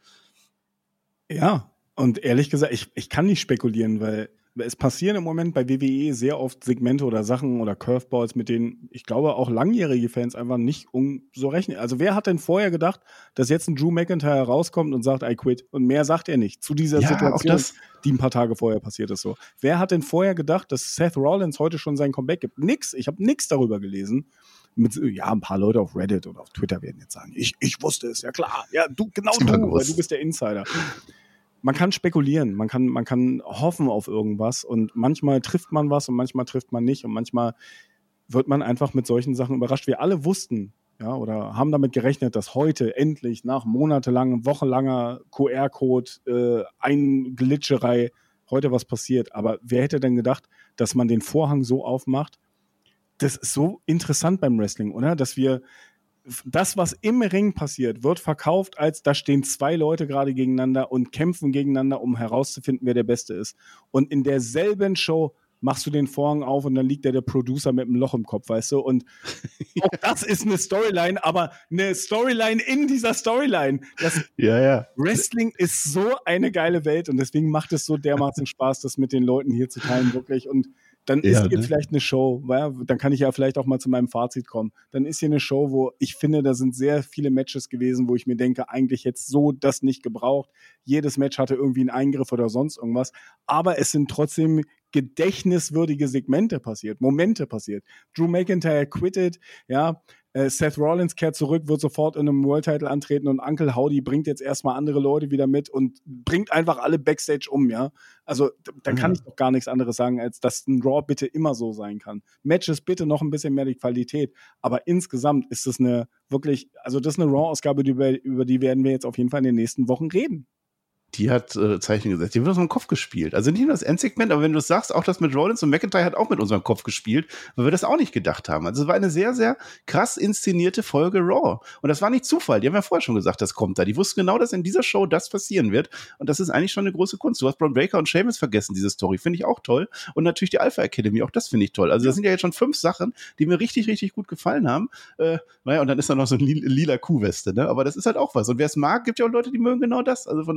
[SPEAKER 4] Ja, und ehrlich gesagt, ich, ich kann nicht spekulieren, weil es passieren im Moment bei W W E sehr oft Segmente oder Sachen oder Curveballs, mit denen ich glaube auch langjährige Fans einfach nicht um so rechnen. Also wer hat denn vorher gedacht, dass jetzt ein Drew McIntyre rauskommt und sagt, I quit? Und mehr sagt er nicht zu dieser
[SPEAKER 3] ja,
[SPEAKER 4] Situation,
[SPEAKER 3] auch das,
[SPEAKER 4] die ein paar Tage vorher passiert ist. So. Wer hat denn vorher gedacht, dass Seth Rollins heute schon sein Comeback gibt? Nix. Ich habe nichts darüber gelesen. Mit, ja, ein paar Leute auf Reddit oder auf Twitter werden jetzt sagen, ich, ich wusste es, ja klar. Ja, du, genau du, weil du bist der Insider. Man kann spekulieren, man kann, man kann hoffen auf irgendwas und manchmal trifft man was und manchmal trifft man nicht und manchmal wird man einfach mit solchen Sachen überrascht. Wir alle wussten, ja, oder haben damit gerechnet, dass heute endlich nach monatelangem, wochenlanger Q R-Code, äh, Einglitscherei heute was passiert. Aber wer hätte denn gedacht, dass man den Vorhang so aufmacht? Das ist so interessant beim Wrestling, oder? Dass wir das, was im Ring passiert, wird verkauft, als da stehen zwei Leute gerade gegeneinander und kämpfen gegeneinander, um herauszufinden, wer der Beste ist. Und in derselben Show machst du den Vorhang auf und dann liegt da der Producer mit einem Loch im Kopf, weißt du? Und auch das ist eine Storyline, aber eine Storyline in dieser Storyline. Das
[SPEAKER 3] ja, ja.
[SPEAKER 4] Wrestling ist so eine geile Welt und deswegen macht es so dermaßen Spaß, das mit den Leuten hier zu teilen, wirklich. Und dann ist
[SPEAKER 3] ja,
[SPEAKER 4] hier
[SPEAKER 3] ne?
[SPEAKER 4] vielleicht eine Show, ja, dann kann ich ja vielleicht auch mal zu meinem Fazit kommen. Dann ist hier eine Show, wo ich finde, da sind sehr viele Matches gewesen, wo ich mir denke, eigentlich hätte so das nicht gebraucht. Jedes Match hatte irgendwie einen Eingriff oder sonst irgendwas. Aber es sind trotzdem gedächtniswürdige Segmente passiert, Momente passiert. Drew McIntyre quittet, ja, äh, Seth Rollins kehrt zurück, wird sofort in einem World Title antreten und Uncle Howdy bringt jetzt erstmal andere Leute wieder mit und bringt einfach alle Backstage um, ja. Also da kann ja. ich doch gar nichts anderes sagen, als dass ein Raw bitte immer so sein kann. Matches bitte noch ein bisschen mehr die Qualität, aber insgesamt ist es eine wirklich, also das ist eine Raw-Ausgabe, über, über die werden wir jetzt auf jeden Fall in den nächsten Wochen reden.
[SPEAKER 3] Die hat äh, Zeichen gesetzt. Die wird aus unserem Kopf gespielt. Also nicht nur das Endsegment, aber wenn du es sagst, auch das mit Rollins und McIntyre hat auch mit unserem Kopf gespielt, weil wir das auch nicht gedacht haben. Also es war eine sehr, sehr krass inszenierte Folge Raw. Und das war nicht Zufall. Die haben ja vorher schon gesagt, das kommt da. Die wussten genau, dass in dieser Show das passieren wird. Und das ist eigentlich schon eine große Kunst. Du hast Braun Breaker und Sheamus vergessen, diese Story. Finde ich auch toll. Und natürlich die Alpha Academy. Auch das finde ich toll. Also das sind ja jetzt schon fünf Sachen, die mir richtig, richtig gut gefallen haben. Äh, naja, und dann ist da noch so eine lila Kuhweste, ne? Aber das ist halt auch was. Und wer es mag, gibt ja auch Leute, die mögen genau das. Also von naja,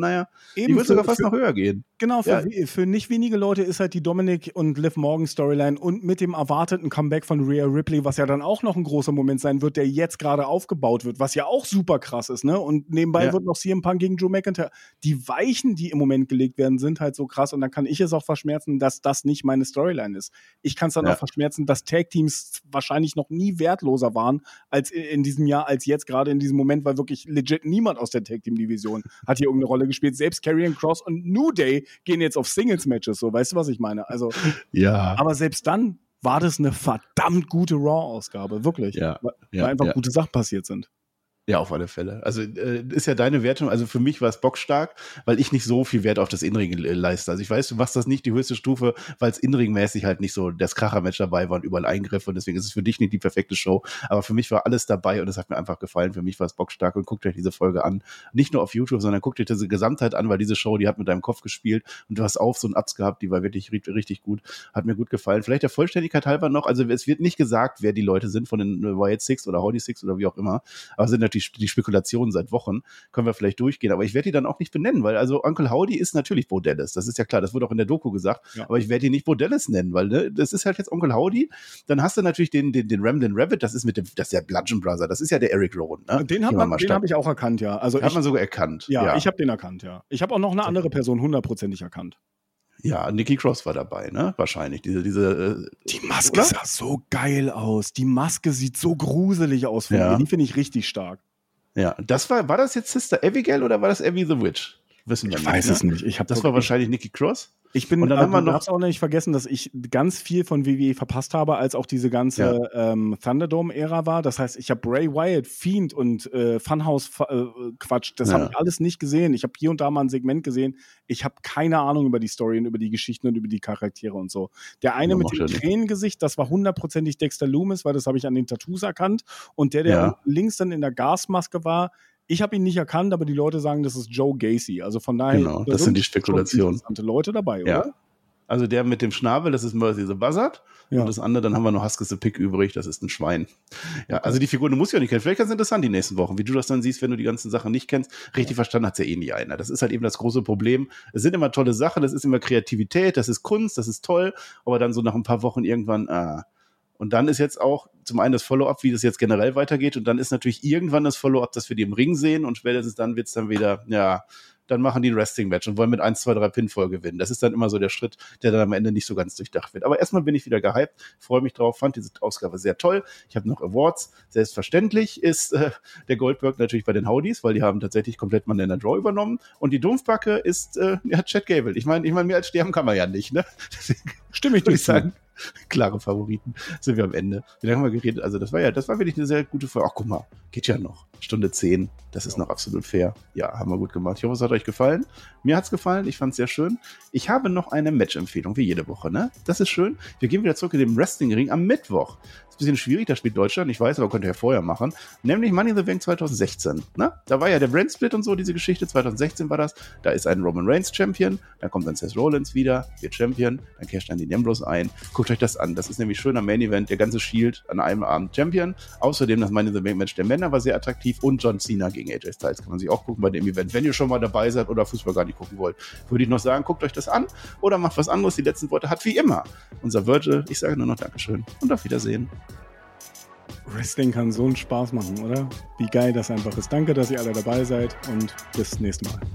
[SPEAKER 3] Eben die wird sogar fast für, noch höher gehen.
[SPEAKER 4] Genau, für, ja. für nicht wenige Leute ist halt die Dominic und Liv Morgan Storyline und mit dem erwarteten Comeback von Rhea Ripley, was ja dann auch noch ein großer Moment sein wird, der jetzt gerade aufgebaut wird, was ja auch super krass ist, ne? Und nebenbei ja. wird noch C M Punk gegen Drew McIntyre. Die Weichen, die im Moment gelegt werden, sind halt so krass und dann kann ich es auch verschmerzen, dass das nicht meine Storyline ist. Ich kann es dann ja. auch verschmerzen, dass Tag-Teams wahrscheinlich noch nie wertloser waren als in diesem Jahr, als jetzt gerade in diesem Moment, weil wirklich legit niemand aus der Tag-Team-Division hat hier irgendeine Rolle gespielt. Selbst Karrion Kross und New Day gehen jetzt auf Singles-Matches, so, weißt du, was ich meine? Also,
[SPEAKER 3] ja.
[SPEAKER 4] Aber selbst dann war das eine verdammt gute Raw-Ausgabe, wirklich.
[SPEAKER 3] Ja.
[SPEAKER 4] Weil
[SPEAKER 3] ja.
[SPEAKER 4] einfach
[SPEAKER 3] ja.
[SPEAKER 4] gute Sachen passiert sind.
[SPEAKER 3] Ja, auf alle Fälle. Also äh, ist ja deine Wertung, also für mich war es bockstark, weil ich nicht so viel Wert auf das Inring äh, leiste. Also ich weiß, du machst das nicht die höchste Stufe, weil es Inring-mäßig halt nicht so das Kracher-Match dabei war und überall Eingriffe und deswegen ist es für dich nicht die perfekte Show. Aber für mich war alles dabei und es hat mir einfach gefallen. Für mich war es bockstark und guckt euch diese Folge an. Nicht nur auf YouTube, sondern guckt euch diese Gesamtheit an, weil diese Show, die hat mit deinem Kopf gespielt und du hast Aufs und Ups gehabt, die war wirklich richtig, richtig gut. Hat mir gut gefallen. Vielleicht der Vollständigkeit halber noch, also es wird nicht gesagt, wer die Leute sind von den Wyatt Six oder Howdy Six oder wie auch immer, aber es sind natürlich die Spekulationen seit Wochen, können wir vielleicht durchgehen, aber ich werde die dann auch nicht benennen, weil also Uncle Howdy ist natürlich Bo Dallas, das ist ja klar, das wurde auch in der Doku gesagt, ja. aber ich werde ihn nicht Bo Dallas nennen, weil ne, das ist halt jetzt Onkel Howdy, dann hast du natürlich den, den, den Ramblin' Rabbit, das ist mit dem, das ist der Bludgeon Brother, das ist ja der Eric Rowan. Ne?
[SPEAKER 4] Den habe hab ich auch erkannt, ja. Also
[SPEAKER 3] den
[SPEAKER 4] ich,
[SPEAKER 3] hat man sogar erkannt.
[SPEAKER 4] Ja,
[SPEAKER 3] ja.
[SPEAKER 4] ich habe den erkannt, ja. Ich habe auch noch eine andere Person hundertprozentig erkannt.
[SPEAKER 3] Ja, Nikki Cross war dabei, ne? Wahrscheinlich. Diese, diese,
[SPEAKER 4] äh, die Maske oder? Sah so geil aus. Die Maske sieht so gruselig aus von ja. mir. Die finde ich richtig stark.
[SPEAKER 3] Ja, das war, war das jetzt Sister Abigail oder war das Abby the Witch? Wissen wir
[SPEAKER 4] ich
[SPEAKER 3] nicht.
[SPEAKER 4] weiß
[SPEAKER 3] ne?
[SPEAKER 4] es nicht. Ich
[SPEAKER 3] das war wahrscheinlich Nikki Cross.
[SPEAKER 4] Ich bin, und dann äh, haben wir noch auch nicht vergessen, dass ich ganz viel von W W E verpasst habe, als auch diese ganze ja. ähm, Thunderdome-Ära war. Das heißt, ich habe Bray Wyatt, Fiend und äh, Funhouse-Quatsch, äh, das ja. habe ich alles nicht gesehen. Ich habe hier und da mal ein Segment gesehen. Ich habe keine Ahnung über die Story und über die Geschichten und über die Charaktere und so. Der eine ja, mit dem Tränengesicht, das war hundertprozentig Dexter Loomis, weil das habe ich an den Tattoos erkannt. Und der, der ja. links dann in der Gasmaske war, ich habe ihn nicht erkannt, aber die Leute sagen, das ist Joe Gacy. Also von daher
[SPEAKER 3] genau, das sind die Spekulationen.
[SPEAKER 4] Interessante Leute dabei, oder?
[SPEAKER 3] Ja. Also der mit dem Schnabel, das ist Mercy the Buzzard. Ja. Und das andere, dann haben wir noch Husky the Pig übrig, das ist ein Schwein. Ja, also die Figur, du musst ja nicht kennen. Vielleicht ganz interessant die nächsten Wochen, wie du das dann siehst, wenn du die ganzen Sachen nicht kennst. Richtig ja. verstanden hat es ja eh nie einer. Das ist halt eben das große Problem. Es sind immer tolle Sachen, das ist immer Kreativität, das ist Kunst, das ist toll. Aber dann so nach ein paar Wochen irgendwann, ah. Und dann ist jetzt auch zum einen das Follow-up, wie das jetzt generell weitergeht. Und dann ist natürlich irgendwann das Follow-up, dass wir die im Ring sehen. Und spätestens dann wird es dann wieder, ja, dann machen die ein Wrestling-Match und wollen mit eins, zwei, drei Pinfall gewinnen. Das ist dann immer so der Schritt, der dann am Ende nicht so ganz durchdacht wird. Aber erstmal bin ich wieder gehypt, freue mich drauf, fand diese Ausgabe sehr toll. Ich habe noch Awards. Selbstverständlich ist äh, der Goldberg natürlich bei den Howdies, weil die haben tatsächlich komplett Monday Night Raw übernommen. Und die Dumpfbacke ist äh, ja, Chad Gable. Ich meine, ich mein, mehr als sterben kann man ja nicht. Ne?
[SPEAKER 4] Stimme ich dir
[SPEAKER 3] sagen. Klare Favoriten sind wir am Ende. Wie lange haben wir geredet? Also das war ja, das war wirklich eine sehr gute Folge. Ach, guck mal, geht ja noch. Stunde zehn, das ist noch absolut fair. Ja, haben wir gut gemacht. Ich hoffe, es hat euch gefallen. Mir hat es gefallen, ich fand es sehr schön. Ich habe noch eine Match-Empfehlung, wie jede Woche, ne? Das ist schön. Wir gehen wieder zurück in den Wrestling-Ring am Mittwoch. Ist ein bisschen schwierig, da spielt Deutschland, ich weiß, aber könnt ihr ja vorher machen. Nämlich Money in the Bank zwanzig sechzehn. Ne? Da war ja der Brand-Split und so, diese Geschichte, zwanzig sechzehn war das. Da ist ein Roman Reigns Champion, dann kommt dann Seth Rollins wieder, wird Champion, dann casht dann die Ambrose ein. Guckt euch das an, das ist nämlich schön am Main-Event, der ganze Shield an einem Abend Champion. Außerdem das Money in the Bank Match der Männer war sehr attraktiv und John Cena gegen A J Styles kann man sich auch gucken bei dem Event. Wenn ihr schon mal dabei seid oder Fußball gar nicht gucken wollt, würde ich noch sagen, guckt euch das an oder macht was anderes. Die letzten Worte hat wie immer unser Virgil. Ich sage nur noch Dankeschön und auf Wiedersehen.
[SPEAKER 4] Wrestling kann so einen Spaß machen, oder? Wie geil das einfach ist. Danke, dass ihr alle dabei seid und bis nächstes Mal.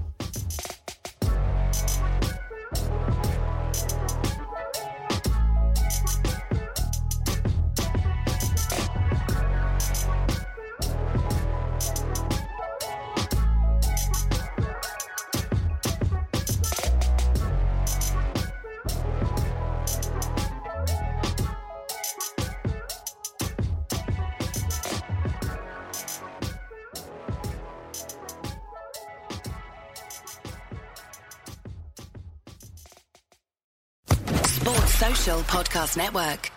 [SPEAKER 6] Podcast Network.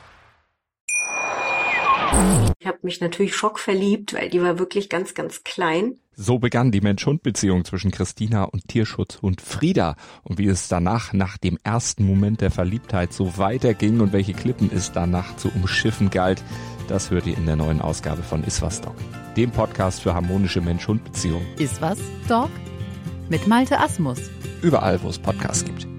[SPEAKER 6] Ich habe mich natürlich schockverliebt, weil die war wirklich ganz, ganz klein.
[SPEAKER 7] So begann die Mensch-Hund-Beziehung zwischen Christina und Tierschutzhund Frieda. Und wie es danach, nach dem ersten Moment der Verliebtheit, so weiterging und welche Klippen es danach zu umschiffen galt, das hört ihr in der neuen Ausgabe von Iswas Dog, dem Podcast für harmonische Mensch-Hund-Beziehungen.
[SPEAKER 8] Iswas Dog? mit Malte Asmus.
[SPEAKER 7] Überall, wo es Podcasts gibt.